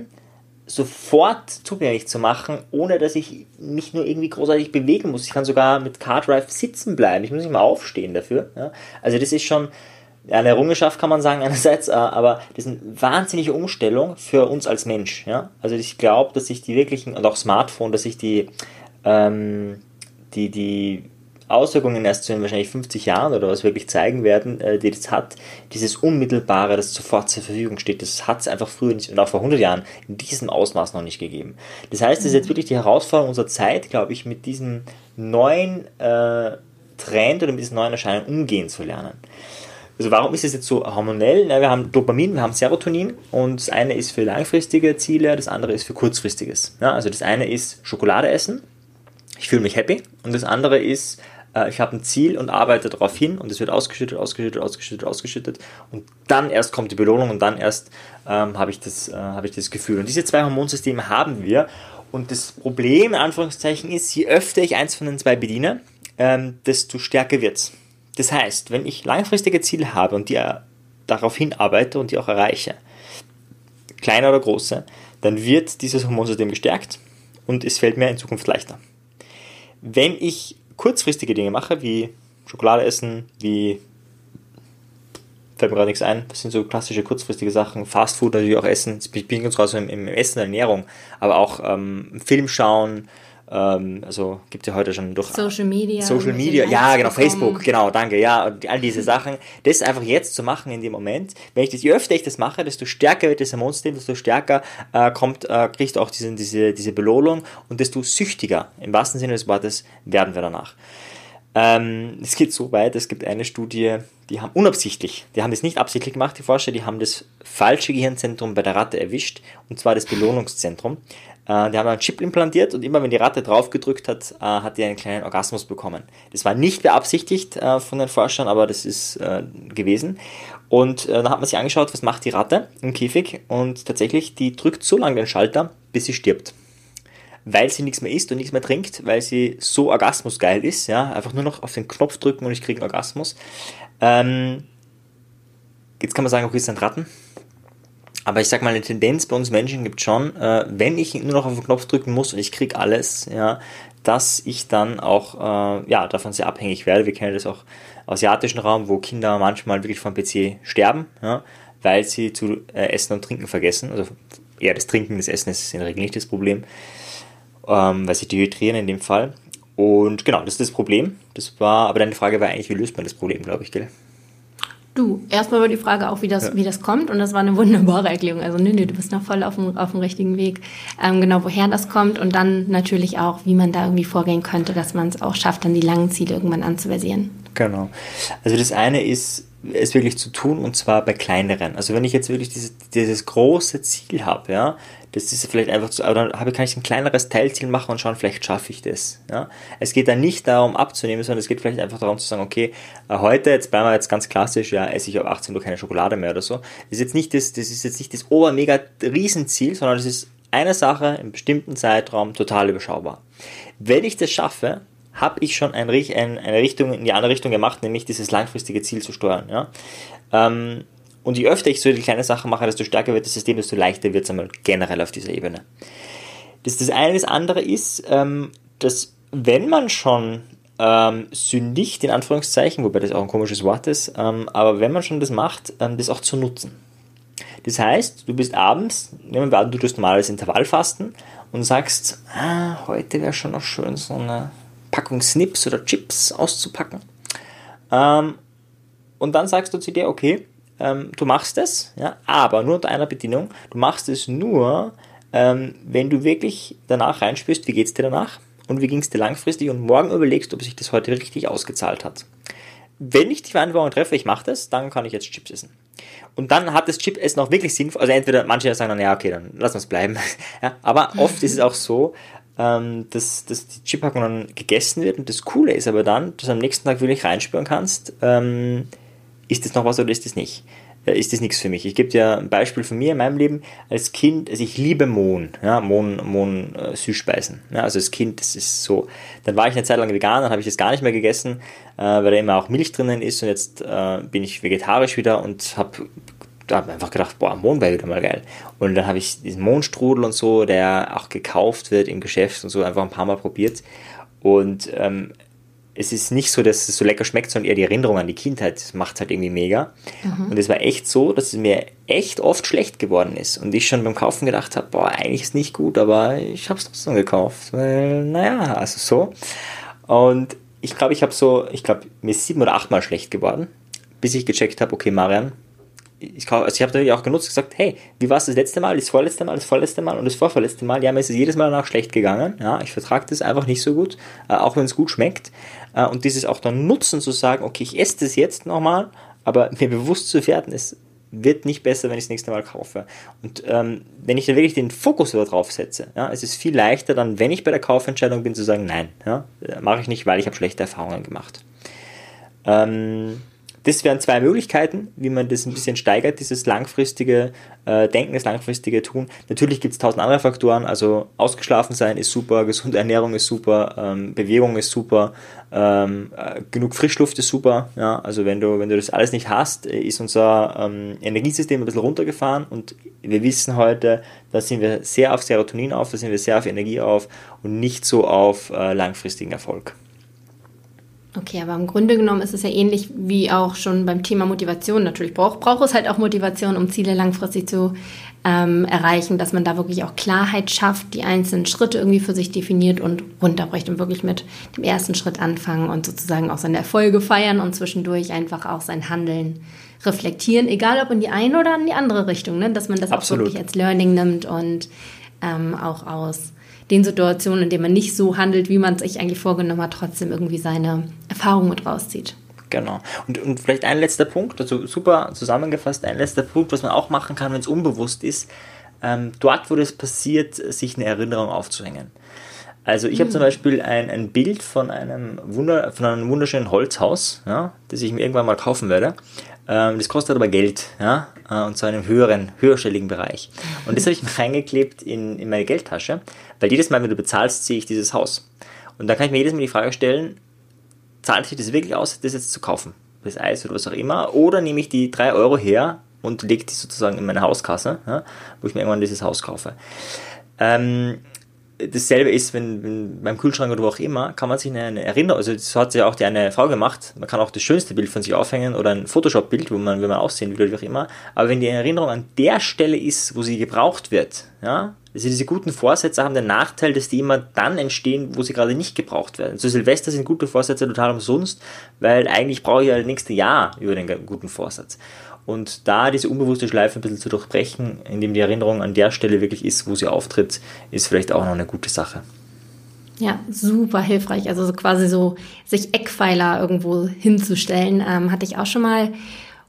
sofort zugänglich zu machen, ohne dass ich mich nur irgendwie großartig bewegen muss, ich kann sogar mit CarDrive sitzen bleiben, ich muss nicht mal aufstehen dafür, ja, also das ist schon eine Errungenschaft, kann man sagen, einerseits, aber das ist eine wahnsinnige Umstellung für uns als Mensch. Ja? Also ich glaube, dass sich die wirklichen, und auch Smartphone, dass sich die, ähm, die, die Auswirkungen erst so in wahrscheinlich fünfzig Jahren oder was wirklich zeigen werden, äh, die das hat, dieses Unmittelbare, das sofort zur Verfügung steht, das hat es einfach früher nicht, und auch vor hundert Jahren in diesem Ausmaß noch nicht gegeben. Das heißt, es ist jetzt wirklich die Herausforderung unserer Zeit, glaube ich, mit diesem neuen äh, Trend oder mit diesen neuen Erscheinungen umgehen zu lernen. Also warum ist es jetzt so hormonell? Na, wir haben Dopamin, wir haben Serotonin und das eine ist für langfristige Ziele, das andere ist für kurzfristiges. Ja, also das eine ist Schokolade essen, ich fühle mich happy, und das andere ist, äh, ich habe ein Ziel und arbeite darauf hin und es wird ausgeschüttet, ausgeschüttet, ausgeschüttet, ausgeschüttet und dann erst kommt die Belohnung und dann erst ähm, habe ich, das, äh, habe ich das Gefühl. Und diese zwei Hormonsysteme haben wir und das Problem, in Anführungszeichen, ist, je öfter ich eins von den zwei bediene, ähm, desto stärker wird es. Das heißt, wenn ich langfristige Ziele habe und die darauf hinarbeite und die auch erreiche, kleine oder große, dann wird dieses Hormonsystem gestärkt und es fällt mir in Zukunft leichter. Wenn ich kurzfristige Dinge mache, wie Schokolade essen, wie, fällt mir gerade nichts ein, das sind so klassische kurzfristige Sachen, Fast Food natürlich auch essen, ich bin ganz raus im, im Essen, der Ernährung, aber auch ähm, Film schauen, also gibt es ja heute schon durch Social Media. Social Media, ja genau, Facebook, genau, danke, ja, und all diese Sachen, das einfach jetzt zu machen in dem Moment, wenn ich das, je öfter ich das mache, desto stärker wird das Hormonsystem, desto stärker äh, kommt, äh, kriegst du auch diesen, diese, diese Belohnung und desto süchtiger, im wahrsten Sinne des Wortes, werden wir danach. Ähm, es geht so weit, es gibt eine Studie, die haben unabsichtlich, die haben das nicht absichtlich gemacht, die Forscher, die haben das falsche Gehirnzentrum bei der Ratte erwischt, und zwar das Belohnungszentrum. Äh, die haben einen Chip implantiert und immer wenn die Ratte drauf gedrückt hat, äh, hat die einen kleinen Orgasmus bekommen. Das war nicht beabsichtigt äh, von den Forschern, aber das ist äh, gewesen. Und äh, dann hat man sich angeschaut, was macht die Ratte im Käfig, und tatsächlich, die drückt so lange den Schalter, bis sie stirbt. Weil sie nichts mehr isst und nichts mehr trinkt, weil sie so orgasmusgeil ist, ja, einfach nur noch auf den Knopf drücken und ich kriege einen Orgasmus. Ähm, jetzt kann man sagen, okay, es sind Ratten. Aber ich sag mal, eine Tendenz bei uns Menschen gibt schon, äh, wenn ich nur noch auf den Knopf drücken muss und ich kriege alles, ja, dass ich dann auch äh, ja, davon sehr abhängig werde. Wir kennen das auch im asiatischen Raum, wo Kinder manchmal wirklich vom P C sterben, ja, weil sie zu äh, Essen und Trinken vergessen. Also eher das Trinken, das Essen ist in der Regel nicht das Problem, ähm, weil sie dehydrieren in dem Fall. Und genau, das ist das Problem. Das war, aber deine Frage war eigentlich, wie löst man das Problem, glaube ich, gell? Du, erstmal war die Frage auch, wie das, ja. wie das kommt, und das war eine wunderbare Erklärung. Also nee, nee, du bist noch voll auf dem, auf dem richtigen Weg. Ähm, genau, woher das kommt, und dann natürlich auch, wie man da irgendwie vorgehen könnte, dass man es auch schafft, dann die langen Ziele irgendwann anzuversieren. Genau. Also das eine ist, es wirklich zu tun, und zwar bei kleineren. Also wenn ich jetzt wirklich dieses, dieses große Ziel habe, ja, das ist vielleicht einfach zu, aber dann habe, kann ich ein kleineres Teilziel machen und schauen, vielleicht schaffe ich das. Ja. Es geht dann nicht darum abzunehmen, sondern es geht vielleicht einfach darum zu sagen, okay, heute, jetzt bleiben wir jetzt ganz klassisch, ja, esse ich ab achtzehn Uhr keine Schokolade mehr oder so. Das ist jetzt nicht das, das ist jetzt nicht das obermega Riesenziel, sondern das ist eine Sache im bestimmten Zeitraum total überschaubar. Wenn ich das schaffe, habe ich schon ein, ein, eine Richtung in die andere Richtung gemacht, nämlich dieses langfristige Ziel zu steuern. Ja? Ähm, und je öfter ich so die kleine Sache mache, desto stärker wird das System, desto leichter wird es einmal generell auf dieser Ebene. Das ist das eine. Das andere ist, ähm, dass wenn man schon ähm, sündigt, in Anführungszeichen, wobei das auch ein komisches Wort ist, ähm, aber wenn man schon das macht, ähm, das auch zu nutzen. Das heißt, du bist abends, nehmen wir an, du tust normales Intervallfasten und sagst, ah, heute wäre schon noch schön, so eine Packung Snips oder Chips auszupacken. Ähm, und dann sagst du zu dir, okay, ähm, du machst es, ja, aber nur unter einer Bedingung, du machst es nur, ähm, wenn du wirklich danach reinspürst, wie geht es dir danach und wie ging es dir langfristig und morgen überlegst, ob sich das heute richtig ausgezahlt hat. Wenn ich die Vereinbarung treffe, ich mache das, dann kann ich jetzt Chips essen. Und dann hat das Chips-Essen auch wirklich Sinn, also entweder manche sagen dann, ja okay, dann lass uns bleiben, ja, aber oft ist es auch so, ähm, dass, dass die Chippackung dann gegessen wird und das Coole ist aber dann, dass du am nächsten Tag wirklich reinspüren kannst, ähm, ist das noch was oder ist das nicht? Äh, ist das nichts für mich? Ich gebe dir ein Beispiel von mir in meinem Leben. Als Kind, also ich liebe Mohn, ja, Mohn, Mohn äh, Süßspeisen. Ja, also als Kind, das ist so, dann war ich eine Zeit lang vegan, dann habe ich das gar nicht mehr gegessen, äh, weil da immer auch Milch drinnen ist und jetzt äh, bin ich vegetarisch wieder und habe hab einfach gedacht, boah, Mohn wäre wieder mal geil. Und dann habe ich diesen Mohnstrudel und so, der auch gekauft wird im Geschäft und so, einfach ein paar Mal probiert. Und ähm, es ist nicht so, dass es so lecker schmeckt, sondern eher die Erinnerung an die Kindheit. Das macht es halt irgendwie mega. Mhm. Und es war echt so, dass es mir echt oft schlecht geworden ist. Und ich schon beim Kaufen gedacht habe, boah, eigentlich ist es nicht gut, aber ich habe es trotzdem gekauft. Weil, naja, also so. Und ich glaube, ich habe so, ich glaube, mir ist sieben oder achtmal schlecht geworden, bis ich gecheckt habe, okay, Marian, ich, also ich habe natürlich auch genutzt und gesagt, hey, wie war es das letzte Mal, das vorletzte Mal, das vorletzte Mal und das vorvorletzte Mal? Ja, mir ist es jedes Mal danach schlecht gegangen. Ja, ich vertrage das einfach nicht so gut, äh, auch wenn es gut schmeckt. Äh, und dieses auch dann nutzen, zu sagen, okay, ich esse das jetzt nochmal, aber mir bewusst zu werden, es wird nicht besser, wenn ich das nächste Mal kaufe. Und ähm, wenn ich dann wirklich den Fokus wieder drauf setze, ja, es ist viel leichter dann, wenn ich bei der Kaufentscheidung bin, zu sagen, nein, ja, mache ich nicht, weil ich habe schlechte Erfahrungen gemacht. Ähm... Das wären zwei Möglichkeiten, wie man das ein bisschen steigert, dieses langfristige äh, Denken, das langfristige Tun. Natürlich gibt es tausend andere Faktoren, also ausgeschlafen sein ist super, gesunde Ernährung ist super, ähm, Bewegung ist super, ähm, äh, genug Frischluft ist super. Ja? Also wenn du, wenn du das alles nicht hast, ist unser ähm, Energiesystem ein bisschen runtergefahren und wir wissen heute, da sind wir sehr auf Serotonin auf, da sind wir sehr auf Energie auf und nicht so auf äh, langfristigen Erfolg. Okay, aber im Grunde genommen ist es ja ähnlich wie auch schon beim Thema Motivation. Natürlich braucht, braucht es halt auch Motivation, um Ziele langfristig zu ähm, erreichen, dass man da wirklich auch Klarheit schafft, die einzelnen Schritte irgendwie für sich definiert und runterbricht und wirklich mit dem ersten Schritt anfangen und sozusagen auch seine Erfolge feiern und zwischendurch einfach auch sein Handeln reflektieren, egal ob in die eine oder in die andere Richtung, ne? Dass man das Absolut. Auch wirklich als Learning nimmt und ähm, auch aus den Situationen, in denen man nicht so handelt, wie man es sich eigentlich vorgenommen hat, trotzdem irgendwie seine Erfahrung mit rauszieht. Genau. Und, und vielleicht ein letzter Punkt, also super zusammengefasst, ein letzter Punkt, was man auch machen kann, wenn es unbewusst ist, ähm, dort, wo das passiert, sich eine Erinnerung aufzuhängen. Also ich mhm. habe zum Beispiel ein, ein Bild von einem, Wunder, von einem wunderschönen Holzhaus, ja, das ich mir irgendwann mal kaufen werde. Ähm, das kostet aber Geld, ja, und zwar in einem höheren, höherstelligen Bereich. Und das habe ich mir reingeklebt in, in meine Geldtasche, weil jedes Mal, wenn du bezahlst, sehe ich dieses Haus. Und da kann ich mir jedes Mal die Frage stellen, zahlt sich das wirklich aus, das jetzt zu kaufen? Das Eis oder was auch immer. Oder nehme ich die drei Euro her und lege die sozusagen in meine Hauskasse, ja, wo ich mir irgendwann dieses Haus kaufe. Ähm, dasselbe ist, wenn, wenn beim Kühlschrank oder wo auch immer, kann man sich eine, eine Erinnerung, also das hat ja auch die eine Frau gemacht, man kann auch das schönste Bild von sich aufhängen oder ein Photoshop-Bild, wo man, wie man aussehen will oder wie auch immer, aber wenn die Erinnerung an der Stelle ist, wo sie gebraucht wird, ja, also diese guten Vorsätze haben den Nachteil, dass die immer dann entstehen, wo sie gerade nicht gebraucht werden. Zu Silvester sind gute Vorsätze total umsonst, weil eigentlich brauche ich ja das nächste Jahr über den guten Vorsatz. Und da diese unbewusste Schleife ein bisschen zu durchbrechen, indem die Erinnerung an der Stelle wirklich ist, wo sie auftritt, ist vielleicht auch noch eine gute Sache. Ja, super hilfreich. Also so quasi so sich Eckpfeiler irgendwo hinzustellen, ähm, hatte ich auch schon mal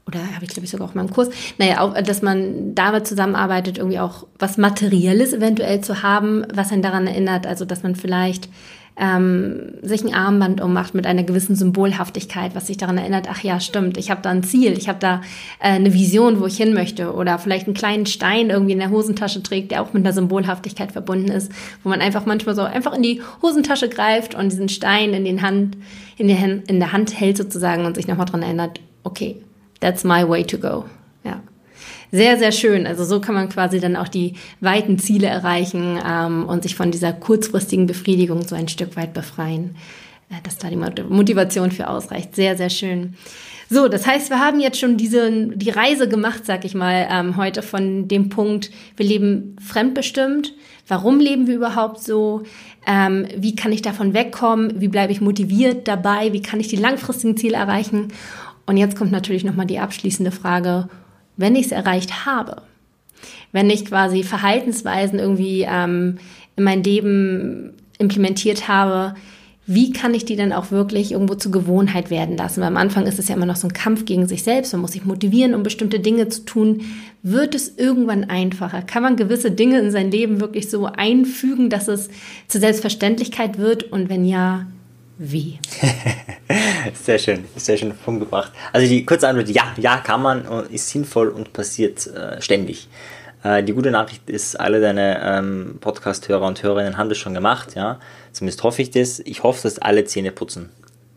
oder habe ich glaube ich sogar auch mal im Kurs, naja, auch, dass man damit zusammenarbeitet, irgendwie auch was Materielles eventuell zu haben, was einen daran erinnert, also dass man vielleicht ähm, sich ein Armband ummacht mit einer gewissen Symbolhaftigkeit, was sich daran erinnert, ach ja, stimmt, ich habe da ein Ziel, ich habe da äh, eine Vision, wo ich hin möchte, oder vielleicht einen kleinen Stein irgendwie in der Hosentasche trägt, der auch mit einer Symbolhaftigkeit verbunden ist, wo man einfach manchmal so einfach in die Hosentasche greift und diesen Stein in, den Hand, in, der, Hand, in der Hand hält sozusagen und sich nochmal daran erinnert, okay, that's my way to go. Ja. Sehr, sehr schön. Also so kann man quasi dann auch die weiten Ziele erreichen ähm, und sich von dieser kurzfristigen Befriedigung so ein Stück weit befreien, äh, dass da die Motivation für ausreicht. Sehr, sehr schön. So, das heißt, wir haben jetzt schon diese die Reise gemacht, sag ich mal, ähm, heute von dem Punkt, wir leben fremdbestimmt. Warum leben wir überhaupt so? Ähm, wie kann ich davon wegkommen? Wie bleibe ich motiviert dabei? Wie kann ich die langfristigen Ziele erreichen? Und jetzt kommt natürlich nochmal die abschließende Frage, wenn ich es erreicht habe, wenn ich quasi Verhaltensweisen irgendwie ähm, in mein Leben implementiert habe, wie kann ich die dann auch wirklich irgendwo zur Gewohnheit werden lassen? Weil am Anfang ist es ja immer noch so ein Kampf gegen sich selbst, man muss sich motivieren, um bestimmte Dinge zu tun. Wird es irgendwann einfacher? Kann man gewisse Dinge in sein Leben wirklich so einfügen, dass es zur Selbstverständlichkeit wird? Und wenn ja, wie? Sehr schön, sehr schön auf den Punkt gebracht. Also die kurze Antwort, ja, ja kann man, ist sinnvoll und passiert äh, ständig. Äh, die gute Nachricht ist, alle deine ähm, Podcast-Hörer und Hörerinnen haben das schon gemacht, ja. Zumindest hoffe ich das. Ich hoffe, dass alle Zähne putzen.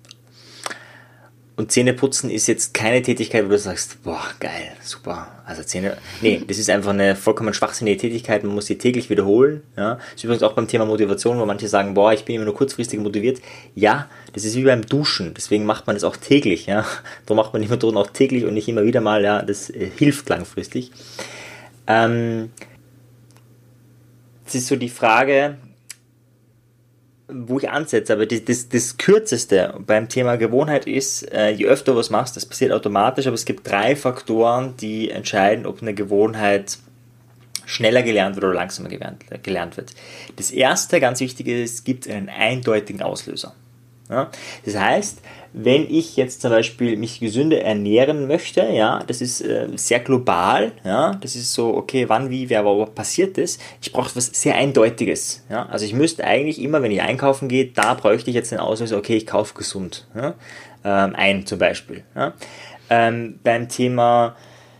Und Zähne putzen ist jetzt keine Tätigkeit, wo du sagst, boah, geil, super. Also Zähne, nee, das ist einfach eine vollkommen schwachsinnige Tätigkeit, man muss sie täglich wiederholen. Ja. Das ist übrigens auch beim Thema Motivation, wo manche sagen, boah, ich bin immer nur kurzfristig motiviert. Ja, das ist wie beim Duschen, deswegen macht man das auch täglich. Ja. Darum macht man die Methoden auch täglich und nicht immer wieder mal, ja, das äh, hilft langfristig. Ähm, das ist so die Frage, wo ich ansetze, aber das, das, das Kürzeste beim Thema Gewohnheit ist, äh, je öfter du was machst, das passiert automatisch, aber es gibt drei Faktoren, die entscheiden, ob eine Gewohnheit schneller gelernt wird oder langsamer gelernt, gelernt wird. Das erste, ganz wichtig ist, es gibt einen eindeutigen Auslöser. Ja? Das heißt, wenn ich jetzt zum Beispiel mich gesünder ernähren möchte, ja, das ist äh, sehr global, ja, das ist so, okay, wann, wie, wer, wo passiert ist, ich brauche was sehr Eindeutiges, ja, also ich müsste eigentlich immer, wenn ich einkaufen gehe, da bräuchte ich jetzt den Auslöser, okay, ich kaufe gesund, ja, ähm, ein zum Beispiel, ja. Ähm, beim Thema,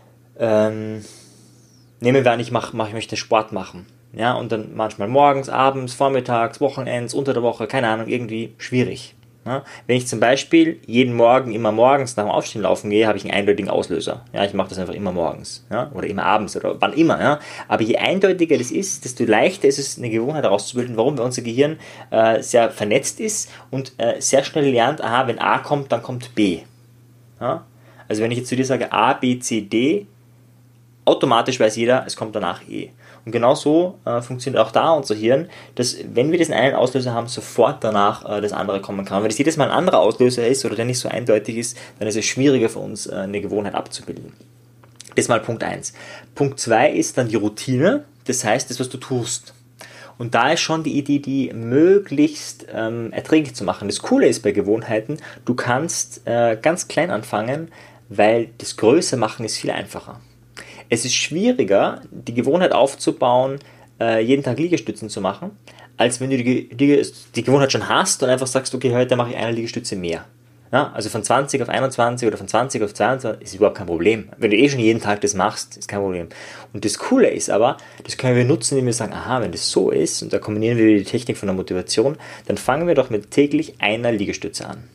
ähm, nehmen wir an, ich, mach, mach, ich möchte Sport machen, ja, und dann manchmal morgens, abends, vormittags, Wochenends, unter der Woche, keine Ahnung, irgendwie schwierig. Ja, wenn ich zum Beispiel jeden Morgen immer morgens nach dem Aufstehen laufen gehe, habe ich einen eindeutigen Auslöser. Ja, ich mache das einfach immer morgens, ja, oder immer abends oder wann immer. Ja. Aber je eindeutiger das ist, desto leichter ist es, eine Gewohnheit herauszubilden, warum unser Gehirn äh, sehr vernetzt ist und äh, sehr schnell lernt, aha, wenn A kommt, dann kommt B. Ja. Also wenn ich jetzt zu dir sage A, B, C, D, automatisch weiß jeder, es kommt danach E. Und genau so äh, funktioniert auch da unser Hirn, dass wenn wir diesen einen Auslöser haben, sofort danach äh, das andere kommen kann. Wenn es jedes Mal ein anderer Auslöser ist oder der nicht so eindeutig ist, dann ist es schwieriger für uns, äh, eine Gewohnheit abzubilden. Das ist mal Punkt eins. Punkt zwei ist dann die Routine, das heißt, das, was du tust. Und da ist schon die Idee, die möglichst ähm, erträglich zu machen. Das Coole ist bei Gewohnheiten, du kannst äh, ganz klein anfangen, weil das Größer machen ist viel einfacher. Es ist schwieriger, die Gewohnheit aufzubauen, äh, jeden Tag Liegestützen zu machen, als wenn du die, die, die Gewohnheit schon hast und einfach sagst, okay, heute mache ich eine Liegestütze mehr. Ja, also von zwanzig auf einundzwanzig oder von zwanzig auf zweiundzwanzig ist überhaupt kein Problem. Wenn du eh schon jeden Tag das machst, ist kein Problem. Und das Coole ist aber, das können wir nutzen, indem wir sagen, aha, wenn das so ist, und da kombinieren wir die Technik von der Motivation, dann fangen wir doch mit täglich einer Liegestütze an.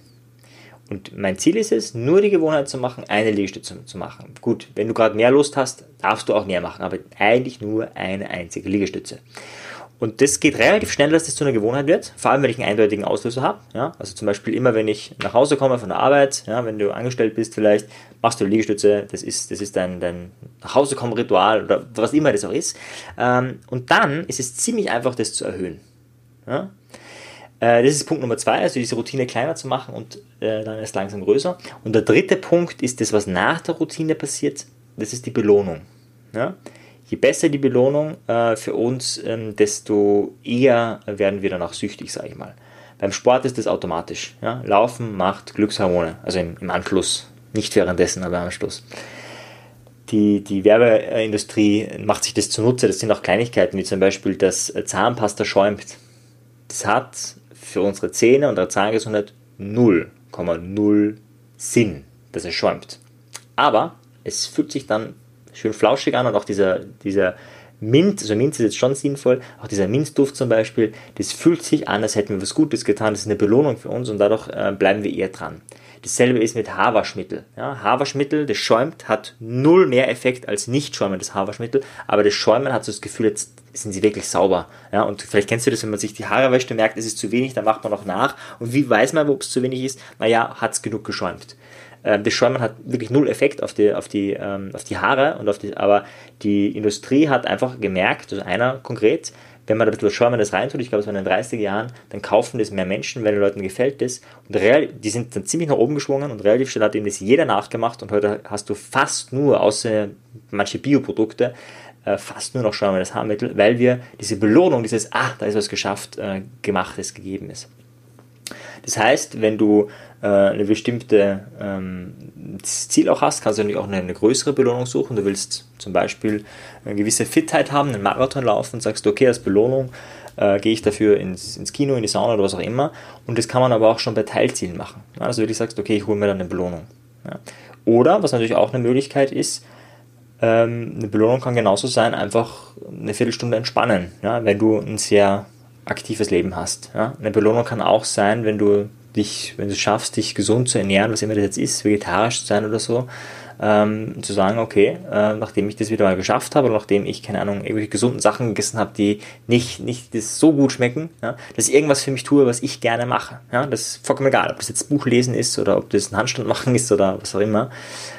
Und mein Ziel ist es, nur die Gewohnheit zu machen, eine Liegestütze zu machen. Gut, wenn du gerade mehr Lust hast, darfst du auch mehr machen, aber eigentlich nur eine einzige Liegestütze. Und das geht relativ schnell, dass das zu einer Gewohnheit wird, vor allem wenn ich einen eindeutigen Auslöser habe. Ja? Also zum Beispiel immer, wenn ich nach Hause komme von der Arbeit, ja, wenn du angestellt bist vielleicht, machst du eine Liegestütze, das ist, das ist dein, dein Nach-Hause-Kommen-Ritual oder was immer das auch ist. Und dann ist es ziemlich einfach, das zu erhöhen. Ja? Das ist Punkt Nummer zwei, also diese Routine kleiner zu machen und äh, dann erst langsam größer. Und der dritte Punkt ist das, was nach der Routine passiert, das ist die Belohnung. Ja? Je besser die Belohnung äh, für uns, ähm, desto eher werden wir danach süchtig, sage ich mal. Beim Sport ist das automatisch. Ja? Laufen macht Glückshormone, also im, im Anschluss. Nicht währenddessen, aber am Schluss. Die, die Werbeindustrie macht sich das zunutze. Das sind auch Kleinigkeiten, wie zum Beispiel, dass Zahnpasta schäumt. Das hat für unsere Zähne und unsere Zahngesundheit null Komma null Sinn, dass es schäumt. Aber es fühlt sich dann schön flauschig an und auch dieser, dieser Mint, also Mint ist jetzt schon sinnvoll, auch dieser Minzduft zum Beispiel, das fühlt sich an, als hätten wir was Gutes getan, das ist eine Belohnung für uns und dadurch äh, bleiben wir eher dran. Dasselbe ist mit Haarwaschmittel. Ja, Haarwaschmittel, das schäumt, hat null mehr Effekt als nicht schäumendes Haarwaschmittel, aber das Schäumen hat so das Gefühl, jetzt sind sie wirklich sauber. Ja, und vielleicht kennst du das, wenn man sich die Haare wäscht und merkt, es ist zu wenig, dann macht man noch nach. Und wie weiß man, ob es zu wenig ist? Naja, hat es genug geschäumt. Das Schäumen hat wirklich null Effekt auf die, auf die, ähm, auf die Haare, und auf die, aber die Industrie hat einfach gemerkt, also einer konkret, wenn man da etwas Schäumendes reintut, ich glaube, es war in den dreißiger Jahren, dann kaufen das mehr Menschen, weil den Leuten gefällt das. Und real, die sind dann ziemlich nach oben geschwungen und relativ schnell hat eben das jeder nachgemacht und heute hast du fast nur, außer manche Bioprodukte, äh, fast nur noch schäumendes Haarmittel, weil wir diese Belohnung, dieses, ah, da ist was geschafft, äh, gemachtes gegeben ist. Das heißt, wenn du äh, eine bestimmte ähm, Ziel auch hast, kannst du natürlich auch eine, eine größere Belohnung suchen. Du willst zum Beispiel eine gewisse Fitheit haben, einen Marathon laufen und sagst, okay, als Belohnung äh, gehe ich dafür ins, ins Kino, in die Sauna oder was auch immer. Und das kann man aber auch schon bei Teilzielen machen. Ja, also wirklich sagst, okay, ich hole mir dann eine Belohnung. Ja. Oder, was natürlich auch eine Möglichkeit ist, ähm, eine Belohnung kann genauso sein, einfach eine Viertelstunde entspannen, ja, wenn du ein sehr aktives Leben hast. Ja? Eine Belohnung kann auch sein, wenn du dich, wenn du es schaffst, dich gesund zu ernähren, was immer das jetzt ist, vegetarisch zu sein oder so, ähm, zu sagen, okay, äh, nachdem ich das wieder mal geschafft habe, oder nachdem ich, keine Ahnung, irgendwelche gesunden Sachen gegessen habe, die nicht, nicht das so gut schmecken, ja? Dass ich irgendwas für mich tue, was ich gerne mache. Ja? Das ist vollkommen egal, ob das jetzt Buch lesen ist oder ob das ein Handstand machen ist oder was auch immer.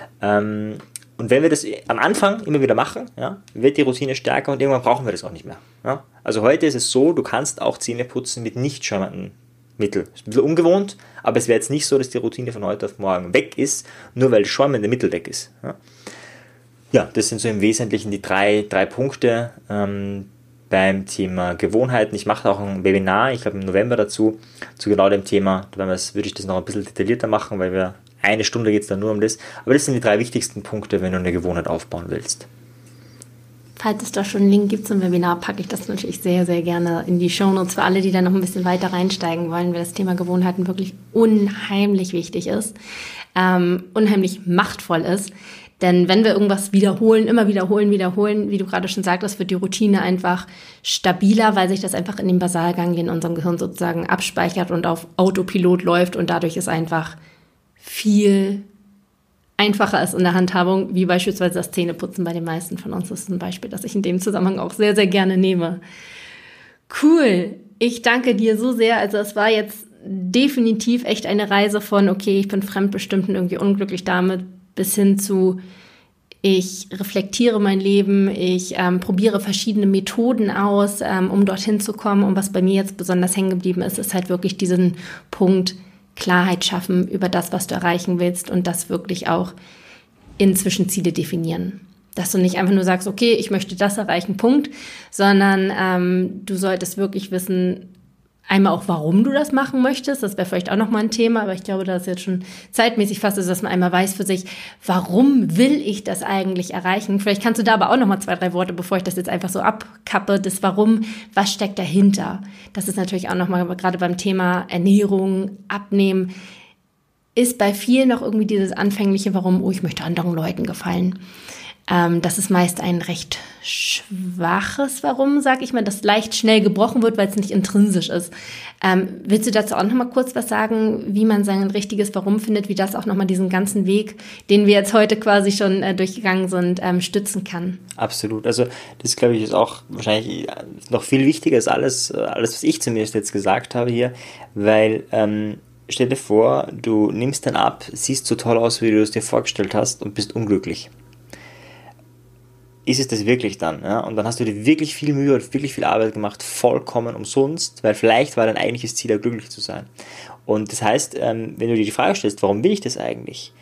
Ähm, Und wenn wir das am Anfang immer wieder machen, ja, wird die Routine stärker und irgendwann brauchen wir das auch nicht mehr. Ja. Also heute ist es so, du kannst auch Zähne putzen mit nicht schäumenden Mitteln. Ist ein bisschen ungewohnt, aber es wäre jetzt nicht so, dass die Routine von heute auf morgen weg ist, nur weil das schäumende Mittel weg ist. Ja, ja, das sind so im Wesentlichen die drei, drei Punkte ähm, beim Thema Gewohnheiten. Ich mache auch ein Webinar, ich glaube im November dazu, zu genau dem Thema. Da würde ich das noch ein bisschen detaillierter machen, weil wir Eine Stunde geht es dann nur um das. Aber das sind die drei wichtigsten Punkte, wenn du eine Gewohnheit aufbauen willst. Falls es da schon einen Link gibt zum Webinar, packe ich das natürlich sehr, sehr gerne in die Shownotes für alle, die da noch ein bisschen weiter reinsteigen wollen, weil das Thema Gewohnheiten wirklich unheimlich wichtig ist, ähm, unheimlich machtvoll ist. Denn wenn wir irgendwas wiederholen, immer wiederholen, wiederholen, wie du gerade schon sagtest, wird die Routine einfach stabiler, weil sich das einfach in den Basalganglien in unserem Gehirn sozusagen abspeichert und auf Autopilot läuft und dadurch ist einfach viel einfacher ist in der Handhabung, wie beispielsweise das Zähneputzen bei den meisten von uns. Das ist ein Beispiel, das ich in dem Zusammenhang auch sehr, sehr gerne nehme. Cool. Ich danke dir so sehr. Also es war jetzt definitiv echt eine Reise von, okay, ich bin fremdbestimmt und irgendwie unglücklich damit, bis hin zu, ich reflektiere mein Leben, ich ähm, probiere verschiedene Methoden aus, ähm, um dorthin zu kommen. Und was bei mir jetzt besonders hängen geblieben ist, ist halt wirklich diesen Punkt, Klarheit schaffen über das, was du erreichen willst und das wirklich auch in Zwischenziele definieren. Dass du nicht einfach nur sagst, okay, ich möchte das erreichen, Punkt, sondern ähm, du solltest wirklich wissen, einmal auch, warum du das machen möchtest. Das wäre vielleicht auch nochmal ein Thema, aber ich glaube, da ist jetzt schon zeitmäßig fast, dass man einmal weiß für sich, warum will ich das eigentlich erreichen? Vielleicht kannst du da aber auch nochmal zwei, drei Worte, bevor ich das jetzt einfach so abkappe, das Warum, was steckt dahinter? Das ist natürlich auch nochmal, gerade beim Thema Ernährung, Abnehmen, ist bei vielen noch irgendwie dieses anfängliche Warum, oh, ich möchte anderen Leuten gefallen. Ähm, das ist meist ein recht schwaches Warum, sag ich mal, das leicht schnell gebrochen wird, weil es nicht intrinsisch ist. Ähm, willst du dazu auch noch mal kurz was sagen, wie man sein richtiges Warum findet, wie das auch noch mal diesen ganzen Weg, den wir jetzt heute quasi schon äh, durchgegangen sind, ähm, stützen kann? Absolut. Also das, glaube ich, ist auch wahrscheinlich noch viel wichtiger als alles, alles, was ich zumindest jetzt gesagt habe hier, weil ähm, stell dir vor, du nimmst dann ab, siehst so toll aus, wie du es dir vorgestellt hast und bist unglücklich. Ist es das wirklich dann? Ja? Und dann hast du dir wirklich viel Mühe und wirklich viel Arbeit gemacht, vollkommen umsonst, weil vielleicht war dein eigentliches Ziel, ja glücklich zu sein. Und das heißt, ähm, wenn du dir die Frage stellst, warum will ich das eigentlich?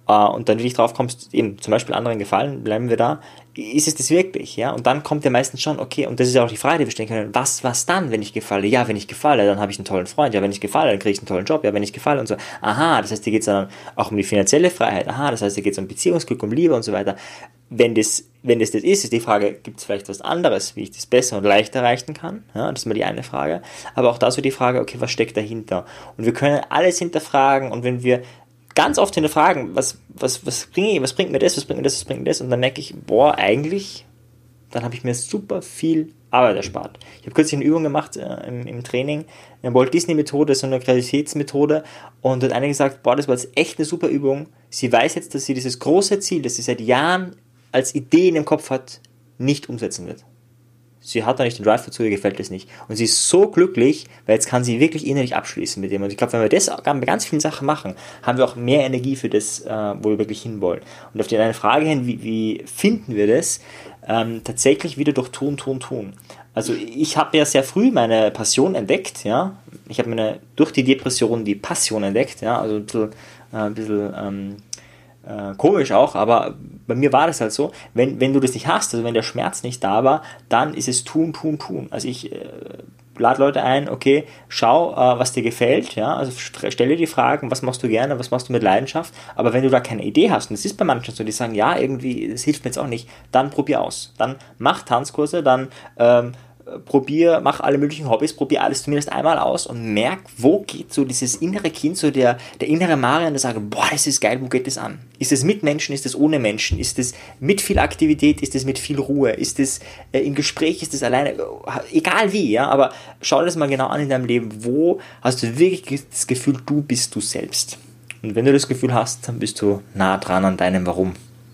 und dann wirklich drauf kommst, eben zum Beispiel anderen gefallen, bleiben wir da, ist es das wirklich, ja? Und dann kommt ja meistens schon, okay, und das ist ja auch die Frage, die wir stellen können, was, was dann, wenn ich gefalle? Ja, wenn ich gefalle, dann habe ich einen tollen Freund, ja, wenn ich gefalle, dann kriege ich einen tollen Job, ja, wenn ich gefalle und so. Aha, das heißt, hier geht es dann auch um die finanzielle Freiheit, aha, das heißt, hier geht es um Beziehungsglück, um Liebe und so weiter. Wenn das, wenn das das ist, ist die Frage, gibt es vielleicht was anderes, wie ich das besser und leichter erreichen kann? Ja, das ist mal die eine Frage. Aber auch da so die Frage, okay, was steckt dahinter? Und wir können alles hinterfragen, und wenn wir ganz oft hinterfragen, was, was, was, bringe, was bringt mir das, was bringt mir das, was bringt mir das, und dann merke ich, boah, eigentlich, dann habe ich mir super viel Arbeit erspart. Ich habe kürzlich eine Übung gemacht äh, im, im Training, eine Walt Disney Methode, so eine Kreativitätsmethode, und hat eine gesagt, boah, das war jetzt echt eine super Übung. Sie weiß jetzt, dass sie dieses große Ziel, das sie seit Jahren als Idee in dem Kopf hat, nicht umsetzen wird. Sie hat da nicht den Drive dazu, ihr gefällt das nicht. Und sie ist so glücklich, weil jetzt kann sie wirklich innerlich abschließen mit dem. Und ich glaube, wenn wir das bei ganz vielen Sachen machen, haben wir auch mehr Energie für das, äh, wo wir wirklich hinwollen. Und auf die eine Frage hin, wie, wie finden wir das? Ähm, tatsächlich wieder durch Tun, Tun, Tun. Also ich habe ja sehr früh meine Passion entdeckt, ja. Ich habe meine, durch die Depression die Passion entdeckt, ja. Also ein bisschen, äh, ein bisschen ähm, Äh, komisch auch, aber bei mir war das halt so, wenn, wenn du das nicht hast, also wenn der Schmerz nicht da war, dann ist es tun, tun, tun. Also ich äh, lade Leute ein, okay, schau, äh, was dir gefällt, ja, also stelle die Fragen, was machst du gerne, was machst du mit Leidenschaft, aber wenn du da keine Idee hast, und das ist bei manchen so, die sagen, ja, irgendwie, das hilft mir jetzt auch nicht, dann probier aus. Dann mach Tanzkurse, dann ähm, probier, mach alle möglichen Hobbys, probier alles zumindest einmal aus und merk, wo geht so dieses innere Kind, so der, der innere Marian, der sagt, boah, das ist geil, wo geht das an? Ist es mit Menschen, ist es ohne Menschen, ist es mit viel Aktivität, ist es mit viel Ruhe, ist es äh, im Gespräch, ist es alleine, egal wie, ja, aber schau dir das mal genau an in deinem Leben, wo hast du wirklich das Gefühl, du bist du selbst? Und wenn du das Gefühl hast, dann bist du nah dran an deinem Warum.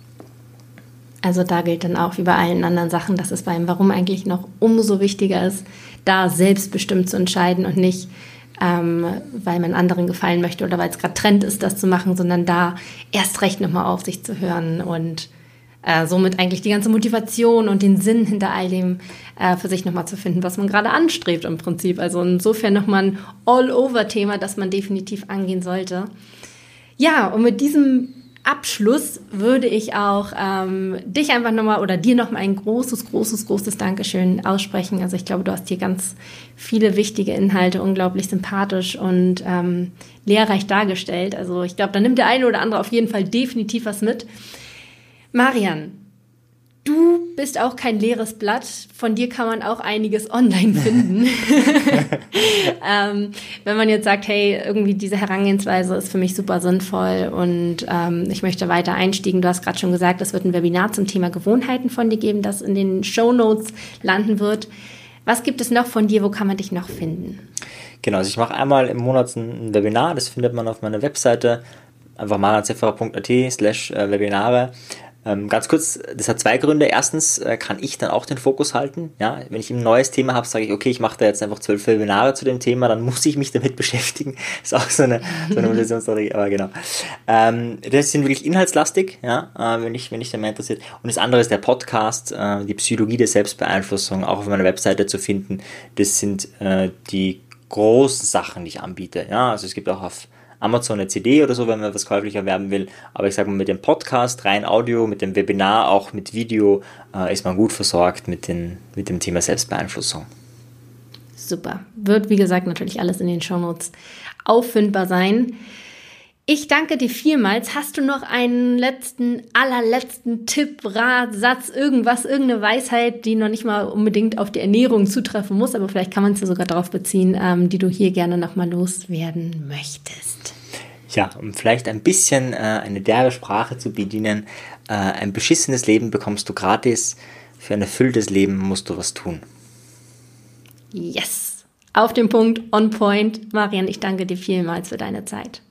Also da gilt dann auch wie bei allen anderen Sachen, dass es beim Warum eigentlich noch umso wichtiger ist, da selbstbestimmt zu entscheiden und nicht, ähm, weil man anderen gefallen möchte oder weil es gerade Trend ist, das zu machen, sondern da erst recht nochmal auf sich zu hören und äh, somit eigentlich die ganze Motivation und den Sinn hinter all dem äh, für sich nochmal zu finden, was man gerade anstrebt im Prinzip. Also insofern nochmal ein All-Over-Thema, das man definitiv angehen sollte. Ja, und mit diesem Abschluss würde ich auch ähm, dich einfach nochmal oder dir nochmal ein großes, großes, großes Dankeschön aussprechen. Also ich glaube, du hast hier ganz viele wichtige Inhalte unglaublich sympathisch und ähm, lehrreich dargestellt. Also ich glaube, da nimmt der eine oder andere auf jeden Fall definitiv was mit. Marian, du bist auch kein leeres Blatt. Von dir kann man auch einiges online finden. ähm, wenn man jetzt sagt, hey, irgendwie diese Herangehensweise ist für mich super sinnvoll und ähm, ich möchte weiter einstiegen. Du hast gerade schon gesagt, es wird ein Webinar zum Thema Gewohnheiten von dir geben, das in den Shownotes landen wird. Was gibt es noch von dir? Wo kann man dich noch finden? Genau, also ich mache einmal im Monat ein Webinar. Das findet man auf meiner Webseite. Einfach marianzefferer punkt at slash Webinare. Ähm, ganz kurz, das hat zwei Gründe. Erstens äh, kann ich dann auch den Fokus halten. Ja, wenn ich ein neues Thema habe, sage ich, okay, ich mache da jetzt einfach zwölf Webinare zu dem Thema, dann muss ich mich damit beschäftigen. Ist auch so eine, so eine Motivationsstrategie, aber genau. Ähm, das sind wirklich inhaltslastig, ja, äh, wenn ich, wenn ich da mehr interessiert. Und das andere ist der Podcast, äh, die Psychologie der Selbstbeeinflussung, auch auf meiner Webseite zu finden. Das sind äh, die großen Sachen, die ich anbiete. Ja, also es gibt auch auf Amazon eine C D oder so, wenn man was käuflich erwerben will. Aber ich sage mal, mit dem Podcast, rein Audio, mit dem Webinar, auch mit Video, äh, ist man gut versorgt mit, den, mit dem Thema Selbstbeeinflussung. Super. Wird, wie gesagt, natürlich alles in den Shownotes auffindbar sein. Ich danke dir vielmals. Hast du noch einen letzten, allerletzten Tipp, Rat, Satz, irgendwas, irgendeine Weisheit, die noch nicht mal unbedingt auf die Ernährung zutreffen muss, aber vielleicht kann man es ja sogar darauf beziehen, ähm, die du hier gerne nochmal loswerden möchtest? Ja, um vielleicht ein bisschen äh, eine derbe Sprache zu bedienen. Äh, ein beschissenes Leben bekommst du gratis. Für ein erfülltes Leben musst du was tun. Yes! Auf den Punkt, on point. Marian, ich danke dir vielmals für deine Zeit.